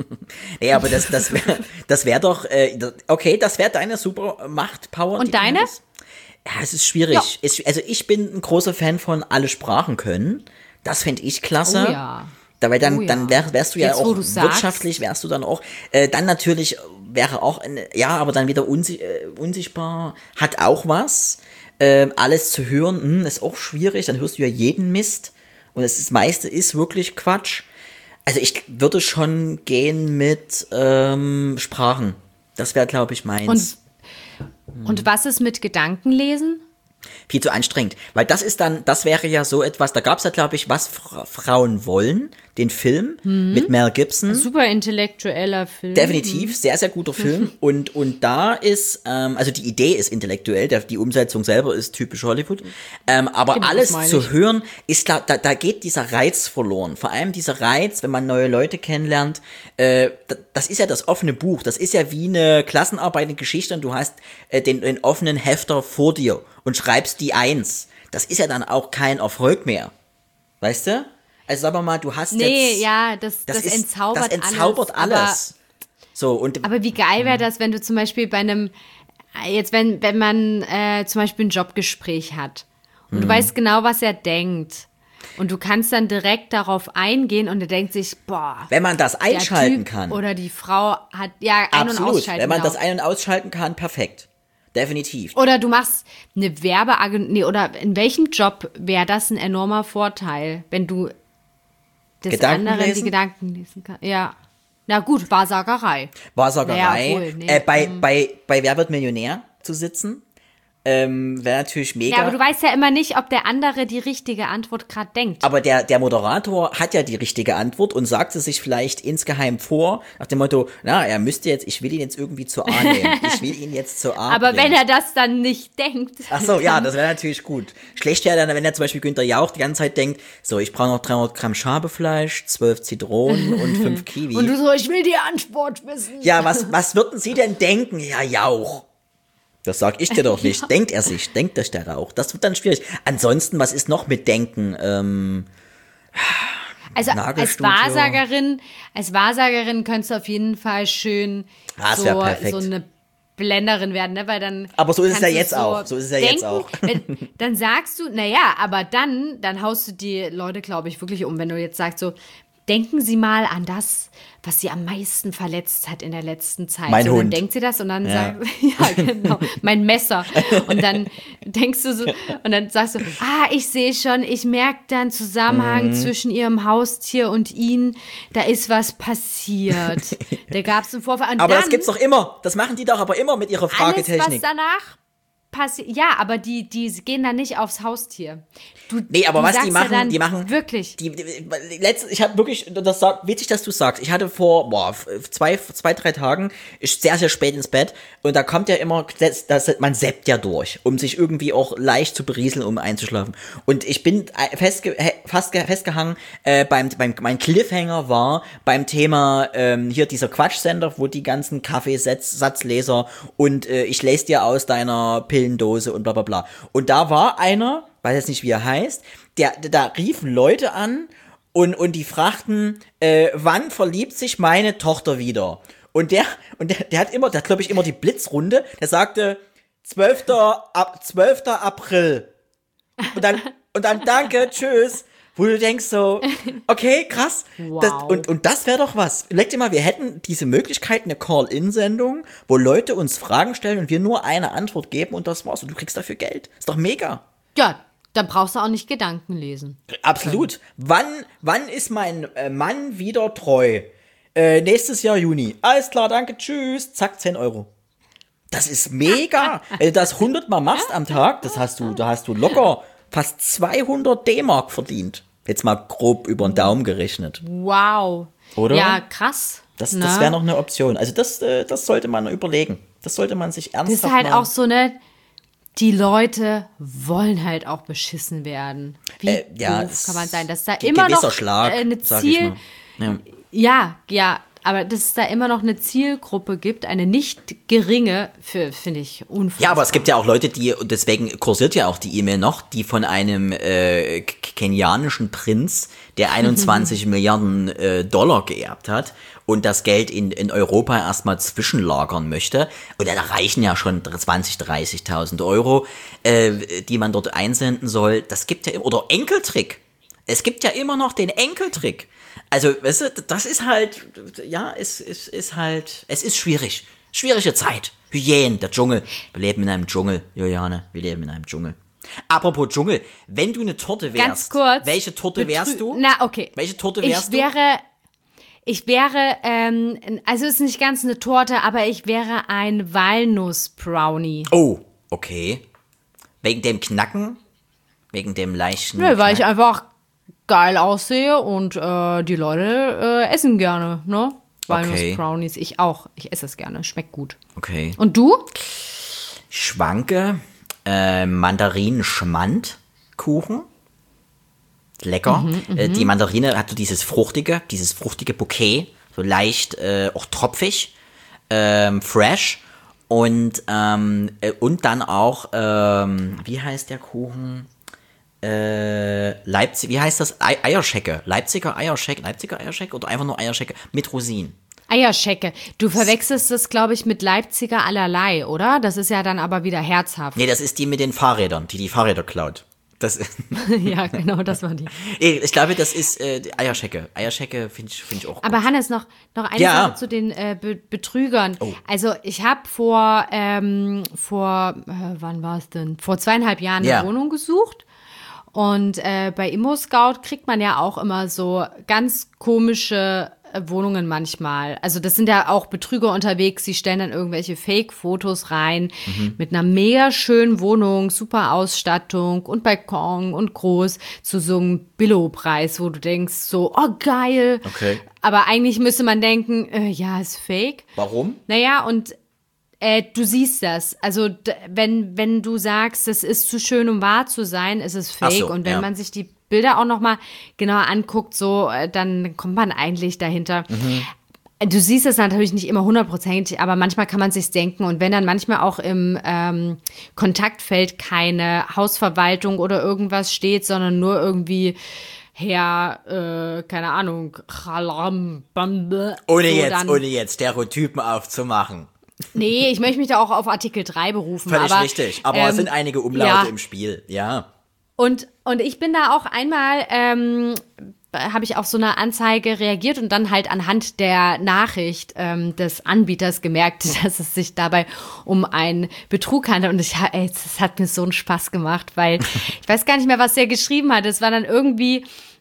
Nee, aber das, das wäre das wär doch, äh, okay, das wäre deine Supermacht-Power. Und die du deine? hättest. Ja, es ist schwierig. Ja. Es, also ich bin ein großer Fan von alle Sprachen können. Das fände ich klasse. Oh ja. Da, weil dann, Oh ja. dann wär, wärst du ja Jetzt, wo auch du sagst. wirtschaftlich, wärst du dann auch, äh, dann natürlich wäre auch, eine, ja, aber dann wieder unsi äh, unsichtbar, hat auch was. Ähm, alles zu hören, hm, ist auch schwierig, dann hörst du ja jeden Mist. Und das, ist, das meiste ist wirklich Quatsch. Also ich würde schon gehen mit ähm, Sprachen. Das wäre, glaube ich, meins. Und, und was ist mit Gedankenlesen? Viel zu anstrengend. Weil das ist dann, das wäre ja so etwas, da gab es ja, glaube ich, was Fra Frauen wollen, den Film mit Mel Gibson. Super intellektueller Film. Definitiv, sehr, sehr guter Film. Und, und da ist, ähm, also die Idee ist intellektuell, der, die Umsetzung selber ist typisch Hollywood. Ähm, aber Genau, das alles meine zu ich. hören, ist klar, da, da geht dieser Reiz verloren. Vor allem dieser Reiz, wenn man neue Leute kennenlernt, äh, da, das ist ja das offene Buch. Das ist ja wie eine Klassenarbeit, eine Geschichte und du hast äh, den, den offenen Hefter vor dir und schreibst die eins. Das ist ja dann auch kein Erfolg mehr. Weißt du? Also sagen wir mal, du hast Nee, jetzt... ja, das, das, ist, entzaubert, das entzaubert alles. alles. So, und Aber, aber wie geil wäre das, wenn du zum Beispiel bei einem, jetzt wenn, wenn man äh, zum Beispiel ein Jobgespräch hat und du weißt genau, was er denkt und du kannst dann direkt darauf eingehen und er denkt sich, boah, wenn man das der einschalten Typ kann, oder die Frau hat, ja, ein- und absolut, ausschalten. wenn man genau. das ein- und ausschalten kann, perfekt. Definitiv. Oder du machst eine Werbeagentur, nee, oder in welchem Job wäre das ein enormer Vorteil, wenn du des Gedanken anderen lesen? die Gedanken lesen kannst? Ja. Na gut, Wahrsagerei. Wahrsagerei. Naja, obwohl, nee. äh, bei, bei, bei Wer wird Millionär zu sitzen, ähm, wäre natürlich mega. Ja, aber du weißt ja immer nicht, ob der andere die richtige Antwort gerade denkt. Aber der, der Moderator hat ja die richtige Antwort und sagt es sich vielleicht insgeheim vor, nach dem Motto, na, er müsste jetzt, ich will ihn jetzt irgendwie zur A nehmen. Ich will ihn jetzt zur A Aber bringen. wenn er das dann nicht denkt. Ach so, ja, dann- das wäre natürlich gut. Schlecht wäre dann, wenn er zum Beispiel Günther Jauch die ganze Zeit denkt, so, ich brauche noch dreihundert Gramm Schabefleisch, zwölf Zitronen und fünf Kiwi. Und du so, ich will die Antwort wissen. Ja, was, was würden Sie denn denken, Herr Jauch? Das sag ich dir doch nicht. Denkt er sich, denkt sich der Rauch. Das wird dann schwierig. Ansonsten, was ist noch mit Denken? Ähm, Also als Nagelstudio. Wahrsagerin, als Wahrsagerin könntest du auf jeden Fall schön Ah, das so, wär perfekt. so eine Blenderin werden, ne? Weil dann Aber so ist es kannst ja du jetzt so auch. So ist es ja jetzt denken. auch. Wenn, dann sagst du, naja, aber dann, dann haust du die Leute, glaube ich, wirklich um, wenn du jetzt sagst so, denken Sie mal an das, was Sie am meisten verletzt hat in der letzten Zeit. Mein so, Hund. Dann denkt sie das und dann Ja. sagt, ja genau, mein Messer. Und dann denkst du so, und dann sagst du, ah, ich sehe schon, ich merke da einen Zusammenhang Mhm. zwischen Ihrem Haustier und Ihnen, da ist was passiert. Da gab es einen Vorfall. Und aber dann, das gibt's doch immer. Das machen die doch aber immer mit ihrer alles, was Fragetechnik. danach passiert. Ja, aber die, die gehen dann nicht aufs Haustier. Du, nee, aber du was die machen, ja dann, die machen. Wirklich. Die, die, letztens, ich habe wirklich, das sagt, witzig, dass du sagst. Ich hatte vor, boah, zwei, zwei, drei Tagen, ist sehr, sehr spät ins Bett. Und da kommt ja immer, das, das, man zappt ja durch, um sich irgendwie auch leicht zu berieseln, um einzuschlafen. Und ich bin festge, fast festgehangen, äh, beim, beim, mein Cliffhanger war beim Thema, ähm, hier dieser Quatschsender, wo die ganzen Kaffeesatzleser und äh, ich lese dir aus deiner Pillendose und bla bla bla. Und da war einer, weiß jetzt nicht, wie er heißt, der, da riefen Leute an und, und die fragten, äh, wann verliebt sich meine Tochter wieder? Und der, und der, der hat immer, der hat glaube ich immer die Blitzrunde, der sagte, zwölfter April. Und dann, und dann danke, tschüss. Wo du denkst so, okay, krass. Wow. Das, und, und das wäre doch was. Leg dir mal, wir hätten diese Möglichkeit, eine Call-In-Sendung, wo Leute uns Fragen stellen und wir nur eine Antwort geben und das war's. Und du kriegst dafür Geld. Ist doch mega. Ja, dann brauchst du auch nicht Gedanken lesen. Absolut. Wann, wann ist mein äh, Mann wieder treu? Äh, nächstes Jahr Juni. Alles klar, danke, tschüss. Zack, zehn Euro. Das ist mega. Wenn du das hundert Mal machst am Tag, das hast du, da hast du locker fast zweihundert D-Mark verdient. Jetzt mal grob über den Daumen gerechnet. Wow. Oder? Ja, krass. Das, das wäre noch eine Option. Also das, äh, das sollte man überlegen. Das sollte man sich ernsthaft Das ist halt mal auch so, ne, die Leute wollen halt auch beschissen werden. Wie äh, ja, doof kann man sein? Dass da ge- immer gewisser noch Schlag, äh, eine sag ich Ziel... mal. Ja. Ja, ja, aber dass es da immer noch eine Zielgruppe gibt, eine nicht geringe, für finde ich unfassbar. Ja, aber es gibt ja auch Leute, die, und deswegen kursiert ja auch die E-Mail noch, die von einem äh, kenianischen Prinz, der einundzwanzig Milliarden äh, Dollar geerbt hat und das Geld in, in Europa erstmal zwischenlagern möchte. Und da reichen ja schon zwanzigtausend, dreißigtausend Euro, äh, die man dort einsenden soll. Das gibt ja, oder Enkeltrick. Es gibt ja immer noch den Enkeltrick. Also, weißt du, das ist halt, ja, es ist, ist halt, es ist schwierig. Schwierige Zeit. Hyänen, der Dschungel. Wir leben in einem Dschungel, Juliane, wir leben in einem Dschungel. Apropos Dschungel, wenn du eine Torte wärst, Ganz kurz. welche Torte Betrü- wärst du? Na, okay. Welche Torte wärst ich wäre, Ich wäre, ähm, also es ist nicht ganz eine Torte, aber ich wäre ein Walnuss-Brownie. du? Oh, okay. Wegen dem Knacken? Wegen dem leichten Nö, weil ich Knack? einfach geil aussehe und äh, die Leute äh, essen gerne, ne? Walnuss-Brownies, ich auch. Ich esse es gerne, schmeckt gut. Okay. Und du? Schwanke, äh, Mandarinen-Schmand-Kuchen. Lecker. Mhm, äh, die Mandarine hat so dieses fruchtige, dieses fruchtige Bouquet, so leicht, äh, auch tropfig, ähm, fresh. Und, ähm, äh, und dann auch, ähm, wie heißt der Kuchen? Äh, Leipzig, wie heißt das? Ei- Eierschecke. Leipziger Eierschecke, Leipziger Eierschecke oder einfach nur Eierschecke mit Rosinen. Eierschecke. Du verwechselst das, glaube ich, mit Leipziger allerlei, oder? Das ist ja dann aber wieder herzhaft. Nee, das ist die mit den Fahrrädern, die die Fahrräder klaut. Das ist, Ja, genau, das war die. nee, ich glaube, das ist äh, die Eierschecke. Eierschecke finde ich, find ich auch gut. Aber Hannes, noch, noch eine Ja. Sache zu den äh, Be Betrügern. Oh. Also ich habe vor, ähm, vor äh, wann war es denn? Vor zweieinhalb Jahren eine Ja. Wohnung gesucht. Und äh, bei ImmoScout kriegt man ja auch immer so ganz komische äh, Wohnungen manchmal. Also das sind ja auch Betrüger unterwegs, die stellen dann irgendwelche Fake-Fotos rein mit einer mega schönen Wohnung, super Ausstattung und Balkon und groß zu so einem Billo-Preis, wo du denkst so, oh geil. Okay. Aber eigentlich müsste man denken, äh, ja, ist fake. Warum? Naja, und äh, du siehst das. Also d- wenn, wenn du sagst, das ist zu schön, um wahr zu sein, ist es fake. Ach so, und wenn ja. man sich die Bilder auch noch mal genauer anguckt, so, äh, dann kommt man eigentlich dahinter. Du siehst es natürlich nicht immer hundertprozentig, aber manchmal kann man sich's denken. Und wenn dann manchmal auch im ähm, Kontaktfeld keine Hausverwaltung oder irgendwas steht, sondern nur irgendwie Herr, äh, keine Ahnung, Chalam, Bambe, Ohne so jetzt, dann, ohne jetzt Stereotypen aufzumachen. Nee, ich möchte mich da auch auf Artikel drei berufen. Völlig aber, richtig. Aber ähm, es sind einige Umlaute ja. im Spiel, ja. Und, und ich bin da auch einmal, ähm, habe ich auf so eine Anzeige reagiert und dann halt anhand der Nachricht ähm, des Anbieters gemerkt, dass es sich dabei um einen Betrug handelt. Und ich, ey, das hat mir so einen Spaß gemacht, weil ich weiß gar nicht mehr, was der geschrieben hat. Es war dann irgendwie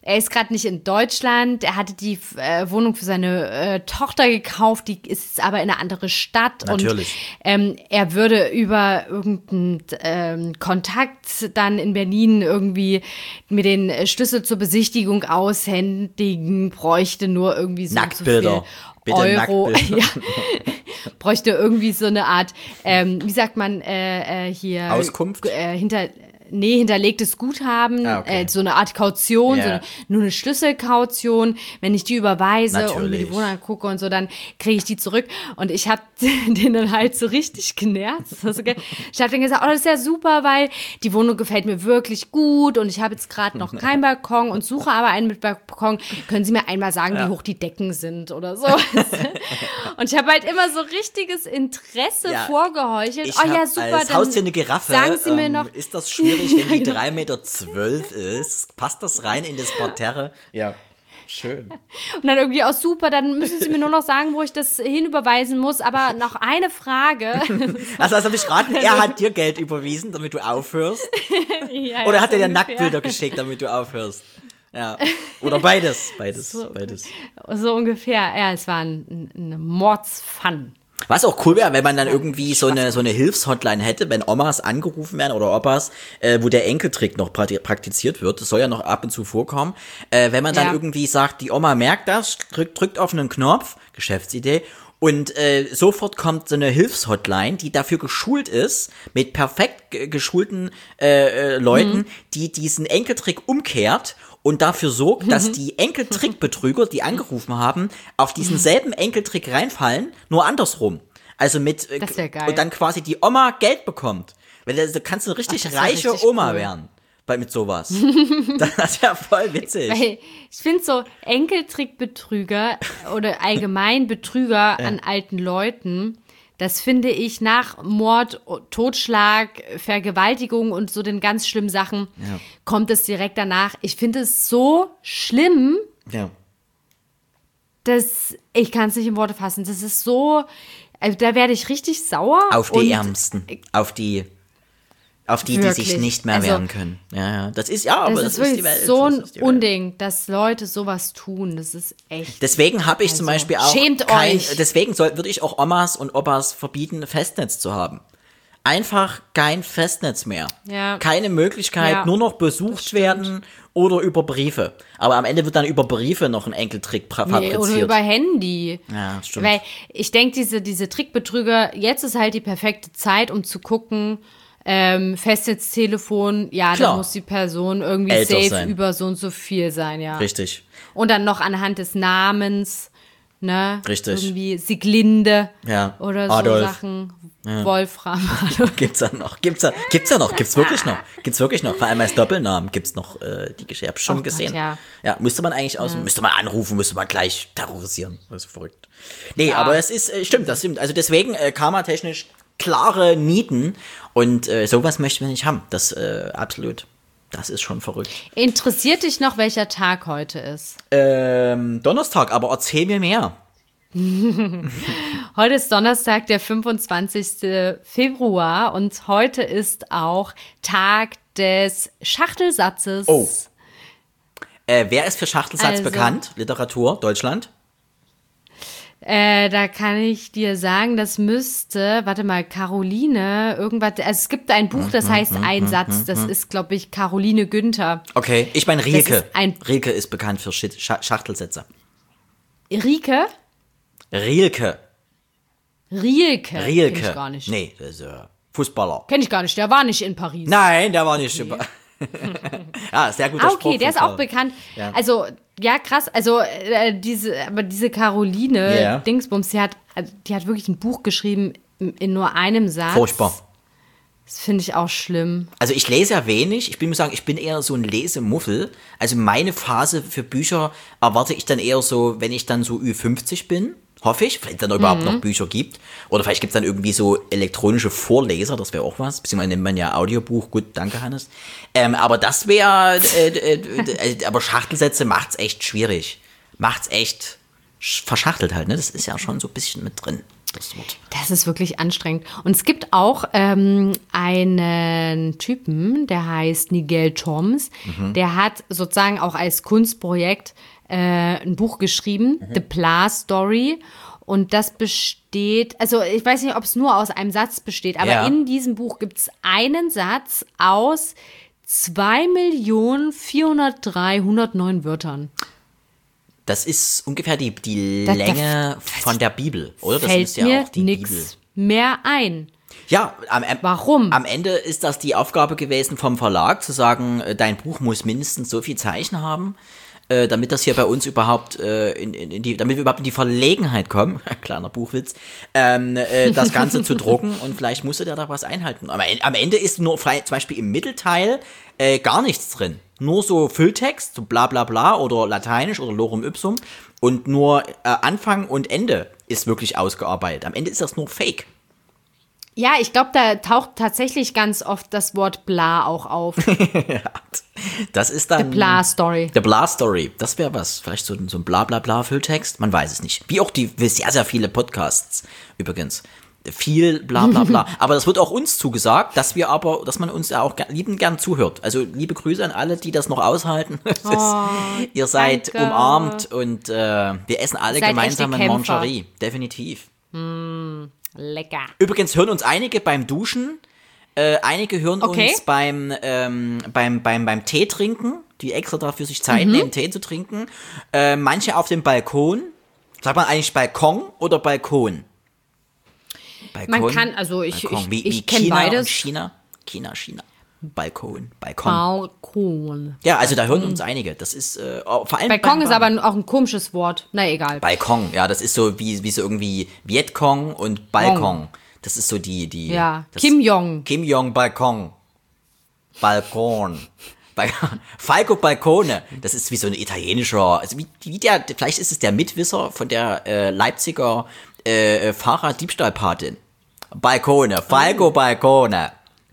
er ist gerade nicht in Deutschland, er hatte die äh, Wohnung für seine äh, Tochter gekauft, die ist aber in eine andere Stadt. Natürlich. Und ähm, er würde über irgendeinen ähm, Kontakt dann in Berlin irgendwie mir den Schlüssel zur Besichtigung aushändigen, bräuchte nur irgendwie so, Nacktbilder. so viel Bitte Euro. Nacktbilder. Ja. Bräuchte irgendwie so eine Art, ähm, wie sagt man äh, äh, hier? Auskunft? Äh, hinter Nee, hinterlegtes Guthaben, ah, okay. äh, so eine Art Kaution, yeah. so eine, nur eine Schlüsselkaution. Wenn ich die überweise Natürlich. und mir die Wohnung angucke und so, dann kriege ich die zurück. Und ich habe den dann halt so richtig genervt. Das war so geil. Ich habe dann gesagt, oh, das ist ja super, weil die Wohnung gefällt mir wirklich gut und ich habe jetzt gerade noch keinen Balkon und suche aber einen mit Balkon. Können Sie mir einmal sagen, ja. wie hoch die Decken sind oder so? Und ich habe halt immer so richtiges Interesse ja. vorgeheuchelt. Ich oh ja, super. Als dann Haustier eine Giraffe. Sagen Sie mir ähm, noch. Ist das schwierig, wenn die drei Meter zwölf ist? Passt das rein in das Parterre? Ja. Schön. Und dann irgendwie auch super, dann müssen Sie mir nur noch sagen, wo ich das hinüberweisen muss. Aber noch eine Frage. Also, also habe ich raten, er hat dir Geld überwiesen, damit du aufhörst? Ja, Oder ja, hat er dir ungefähr. Nacktbilder geschickt, damit du aufhörst? Ja. Oder beides. Beides. So, beides. So ungefähr. Ja, es war ein, ein Mordsfun. Was auch cool wäre, wenn man dann irgendwie so eine so eine Hilfshotline hätte, wenn Omas angerufen werden oder Opas, äh, wo der Enkeltrick noch praktiziert wird. Das soll ja noch ab und zu vorkommen. Äh, wenn man dann ja. irgendwie sagt, die Oma merkt das, drückt, drückt auf einen Knopf, Geschäftsidee, und äh, sofort kommt so eine Hilfshotline, die dafür geschult ist, mit perfekt g- geschulten äh, äh, Leuten, mhm. die diesen Enkeltrick umkehrt und dafür sorgt, dass die Enkeltrickbetrüger, die angerufen haben, auf diesen selben Enkeltrick reinfallen, nur andersrum. Also mit äh, das wär geil. Und dann quasi die Oma Geld bekommt. Weil da kannst du eine richtig Ach, reiche richtig Oma cool. werden. Bei, mit sowas. Das ist ja voll witzig. Weil ich finde so Enkeltrickbetrüger oder allgemein Betrüger ja. an alten Leuten, das finde ich nach Mord, Totschlag, Vergewaltigung und so den ganz schlimmen Sachen, ja. kommt es direkt danach. Ich finde es so schlimm, ja. dass ich kann es nicht in Worte fassen. Das ist so, also da werde ich richtig sauer. Auf die Ärmsten, auf die Auf die, wirklich. die sich nicht mehr also, wehren können. Ja, ja. Das ist, ja, aber das, das ist wirklich ist die Welt. so das ein ist die Welt. Unding, dass Leute sowas tun. Das ist echt. Deswegen habe ich also, zum Beispiel auch schämt kein, euch. deswegen soll, würde ich auch Omas und Opas verbieten, Festnetz zu haben. Einfach kein Festnetz mehr. Ja. Keine Möglichkeit, Ja, nur noch besucht werden oder über Briefe. Aber am Ende wird dann über Briefe noch ein Enkeltrick pra- Nee, fabriziert. oder über Handy. Ja, stimmt. Weil ich denke, diese, diese Trickbetrüger, jetzt ist halt die perfekte Zeit, um zu gucken, ähm, Festnetztelefon, ja, Klar. da muss die Person irgendwie Älter safe sein. über so und so viel sein, ja. Richtig. Und dann noch anhand des Namens, ne? Richtig. Irgendwie Sieglinde Ja. oder so Adolf. Sachen. Wolfram. Gibt's da noch? Gibt's da, gibt's da noch? Gibt's wirklich noch? Gibt's wirklich noch? Vor allem als Doppelnamen gibt's noch äh, die Geschichte. Hab ich schon Oh Gott, gesehen. ja. ja, müsste man eigentlich aus, müsste man anrufen, müsste man gleich terrorisieren. Das ist verrückt. Nee, Ja. aber es ist, äh, stimmt, das stimmt. Also deswegen, äh, karmatechnisch klare Nieten und äh, sowas möchten wir nicht haben. Das, äh, absolut. Das ist schon verrückt. Interessiert dich noch, welcher Tag heute ist? Ähm, Donnerstag, aber erzähl mir mehr. Heute ist Donnerstag, der fünfundzwanzigste Februar und heute ist auch Tag des Schachtelsatzes. Oh. Äh, wer ist für Schachtelsatz Also- bekannt? Literatur, Deutschland? Äh, da kann ich dir sagen, das müsste, warte mal, Caroline, irgendwas, also es gibt ein Buch, das heißt Ein Satz, das ist, glaube ich, Caroline Günther. Okay, ich meine Rilke. ist ein- Rilke ist bekannt für Shit- Scha- Schachtelsätze. Rike? Rilke. Rielke. Rilke. Kenn ich gar nicht. Nee, das ist äh, Fußballer. Kenn ich gar nicht, der war nicht in Paris. Nein, der war nicht. Nee. Ja, sehr guter Ah, Spruch. okay, der ist von auch Karl. bekannt. Ja. Also, ja, krass. Also, äh, diese, aber diese Caroline Ja. Dingsbums, die hat, also, die hat wirklich ein Buch geschrieben in, in nur einem Satz. Furchtbar. Das finde ich auch schlimm. Also ich lese ja wenig. Ich bin muss sagen, ich bin eher so ein Lesemuffel. Also meine Phase für Bücher erwarte ich dann eher so, wenn ich dann so Ü fünfzig bin. Hoffe ich, vielleicht dann überhaupt Mhm. noch Bücher gibt. Oder vielleicht gibt es dann irgendwie so elektronische Vorleser, das wäre auch was. Beziehungsweise nennt man ja Audiobuch. Gut, danke Hannes. Ähm, aber das wäre, äh, äh, äh, aber Schachtelsätze macht's echt schwierig. Macht's echt sch- verschachtelt halt, ne? Das ist ja schon so ein bisschen mit drin. das Wort. Das ist wirklich anstrengend. Und es gibt auch ähm, einen Typen, der heißt Nigel Toms, mhm. der hat sozusagen auch als Kunstprojekt äh, ein Buch geschrieben, mhm. The Blah Story. Und das besteht, also ich weiß nicht, ob es nur aus einem Satz besteht, aber ja. in diesem Buch gibt es einen Satz aus zwei Millionen vierhundertdreihundertneun Wörtern. Das ist ungefähr die, die das, Länge das, von der Bibel, oder? Das fällt ist ja mir auch die nix Bibel. Mehr ein. Ja, am, am, Warum? Am Ende ist das die Aufgabe gewesen vom Verlag, zu sagen, dein Buch muss mindestens so viel Zeichen haben, äh, damit das hier bei uns überhaupt, äh, in, in, in die, damit wir überhaupt in die Verlegenheit kommen, kleiner Buchwitz, ähm, äh, das Ganze zu drucken, und vielleicht musste der da was einhalten. Aber am Ende ist nur frei, zum Beispiel im Mittelteil äh, gar nichts drin. Nur so Fülltext, so bla bla bla oder Lateinisch oder Lorem Ipsum, und nur äh, Anfang und Ende ist wirklich ausgearbeitet. Am Ende ist das nur Fake. Ja, ich glaube, da taucht tatsächlich ganz oft das Wort bla auch auf. Ja, das ist dann... The Blah Story. The Blah Story. Das wäre was. Vielleicht so, so ein bla bla bla Fülltext. Man weiß es nicht. Wie auch die sehr, sehr viele Podcasts übrigens. Viel bla bla bla. Aber das wird auch uns zugesagt, dass wir aber, dass man uns ja auch liebend gern zuhört. Also liebe Grüße an alle, die das noch aushalten. Das oh, ist, ihr seid danke. umarmt, und äh, wir essen alle gemeinsam in Mangerie. Definitiv. Mm, lecker. Übrigens hören uns einige beim Duschen. Äh, einige hören okay. uns beim, ähm, beim, beim, beim Tee trinken, die extra dafür sich Zeit mhm. nehmen, Tee zu trinken. Äh, manche auf dem Balkon. Sagt man eigentlich Balkon oder Balkon? Balkon, man kann, also ich, Balkon. Wie, ich, ich wie kenne China beides. Und China, China, China. Balkon, Balkon. Balkon. Ja, also da hören uns einige. Das ist äh, vor allem Balkon beim, ist aber auch ein komisches Wort. Na egal. Balkon, ja, das ist so wie, wie so irgendwie Vietcong und Balkon. Das ist so die, die. Ja, Kim Jong. Kim Jong Balkon. Balkon. Falco Balcone, das ist wie so ein italienischer, also wie, wie der, vielleicht ist es der Mitwisser von der äh, Leipziger äh, Fahrraddiebstahlpatin. Balcone, Falco Balcone.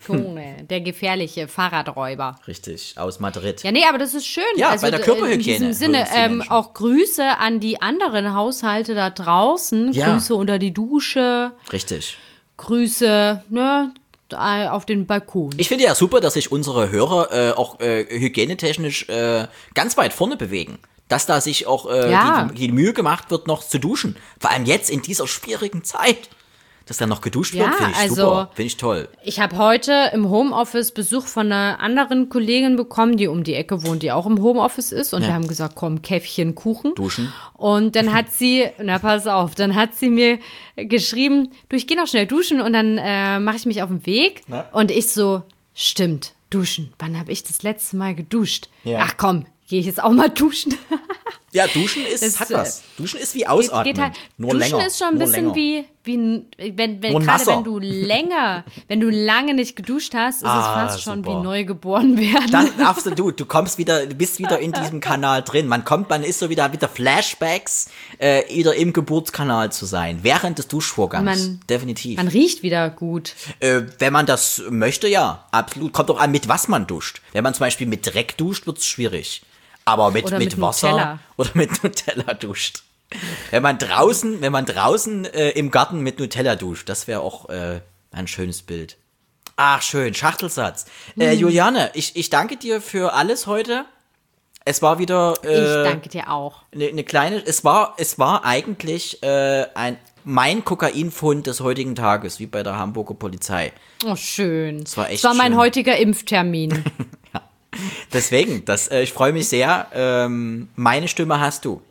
Der gefährliche Fahrradräuber. Richtig, aus Madrid. Ja, nee, aber das ist schön. Ja, also, bei der Körperhygiene. In diesem Sinne, ähm, auch Grüße an die anderen Haushalte da draußen. Ja. Grüße unter die Dusche. Richtig. Grüße, ne, auf den Balkon. Ich finde ja super, dass sich unsere Hörer äh, auch äh, hygienetechnisch äh, ganz weit vorne bewegen. Dass da sich auch äh, ja. die, die Mühe gemacht wird, noch zu duschen. Vor allem jetzt in dieser schwierigen Zeit. Dass da noch geduscht ja, wird, finde ich also, super. Finde ich toll. Ich habe heute im Homeoffice Besuch von einer anderen Kollegin bekommen, die um die Ecke wohnt, die auch im Homeoffice ist. Und ja. wir haben gesagt, komm, Käffchen, Kuchen. Duschen. Und dann hat sie, na pass auf, dann hat sie mir geschrieben, du, ich gehe noch schnell duschen und dann äh, mache ich mich auf den Weg. Na? Und ich so, stimmt, duschen. Wann habe ich das letzte Mal geduscht? Ja. Ach komm, gehe ich jetzt auch mal duschen. Ja, duschen ist, das, hat was. Duschen ist wie Ausatmen, geht, geht halt, nur duschen länger. Duschen ist schon ein nur bisschen länger. wie, wie wenn, wenn gerade wenn du länger, wenn du lange nicht geduscht hast, ist ah, es fast schon wie neugeboren werden. Dann absolut, du kommst wieder, du bist wieder in diesem Kanal drin. Man kommt, man ist so wieder, wieder Flashbacks, äh, wieder im Geburtskanal zu sein, während des Duschvorgangs. Man, Definitiv. Man riecht wieder gut. Äh, wenn man das möchte, ja, absolut. Kommt auch an, mit was man duscht. Wenn man zum Beispiel mit Dreck duscht, wird's schwierig. Aber mit, oder mit, mit Wasser Nutella. Oder mit Nutella duscht. Wenn man draußen, wenn man draußen äh, im Garten mit Nutella duscht, das wäre auch äh, ein schönes Bild. Ach, schön, Schachtelsatz. Hm. Äh, Juliane, ich, ich danke dir für alles heute. Es war wieder. Äh, ich danke dir auch. Eine ne kleine. Es war, es war eigentlich äh, ein mein Kokainfund des heutigen Tages, wie bei der Hamburger Polizei. Oh, schön. Das war echt. Das war mein schön. heutiger Impftermin. Ja. Deswegen, das, äh, ich freue mich sehr. Ähm, meine Stimme hast du.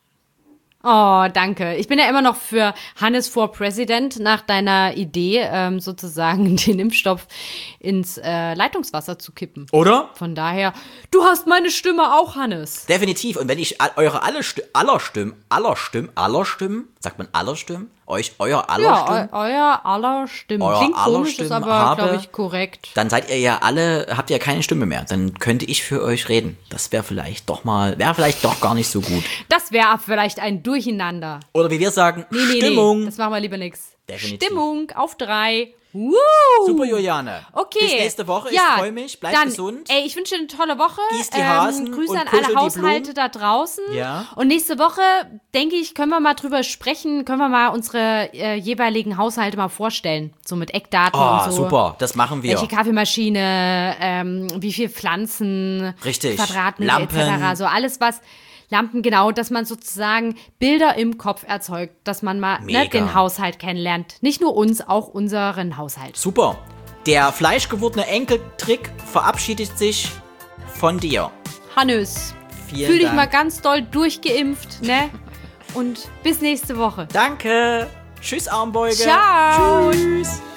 Oh, danke. Ich bin ja immer noch für Hannes for President nach deiner Idee, ähm, sozusagen den Impfstoff ins äh, Leitungswasser zu kippen. Oder? Von daher, du hast meine Stimme auch, Hannes. Definitiv. Und wenn ich all, eure alle Sti- aller Stimmen, aller Stimmen, aller Stimmen, sagt man aller Stimmen? Euch, euer aller ja, Stimmen? Eu, euer aller Stimmen. Euer Klingt aller komisch, Stimmen ist aber, glaube ich, korrekt. Dann seid ihr ja alle, habt ihr ja keine Stimme mehr. Dann könnte ich für euch reden. Das wäre vielleicht doch mal, wäre vielleicht doch gar nicht so gut. Das wäre vielleicht ein Durcheinander. Oder wie wir sagen, nee, nee, Stimmung. Nee, das machen wir lieber nix. Definitiv. Stimmung auf drei. Uh. Super, Juliane. Okay. Bis nächste Woche. Ja, ich freue mich. Bleib dann, gesund. Ey, ich wünsche dir eine tolle Woche. Gieß die Hasen ähm, Grüße und an kuschel alle die Haushalte Blumen. da draußen. Ja. Und nächste Woche, denke ich, können wir mal drüber sprechen, können wir mal unsere äh, jeweiligen Haushalte mal vorstellen. So mit Eckdaten Oh, und so. super. Das machen wir. Welche Kaffeemaschine, ähm, wie viel Pflanzen, Richtig. Quadratmeter Lampen. et cetera. So alles, was Lampen, genau, dass man sozusagen Bilder im Kopf erzeugt, dass man mal ne, Mega. den Haushalt kennenlernt. Nicht nur uns, auch unseren Haushalt. Super. Der fleischgewordene Enkeltrick verabschiedet sich von dir. Hannes, Vielen fühl dich Dank. mal ganz doll durchgeimpft, ne? Und bis nächste Woche. Danke. Tschüss, Armbeuge. Ciao. Tschüss.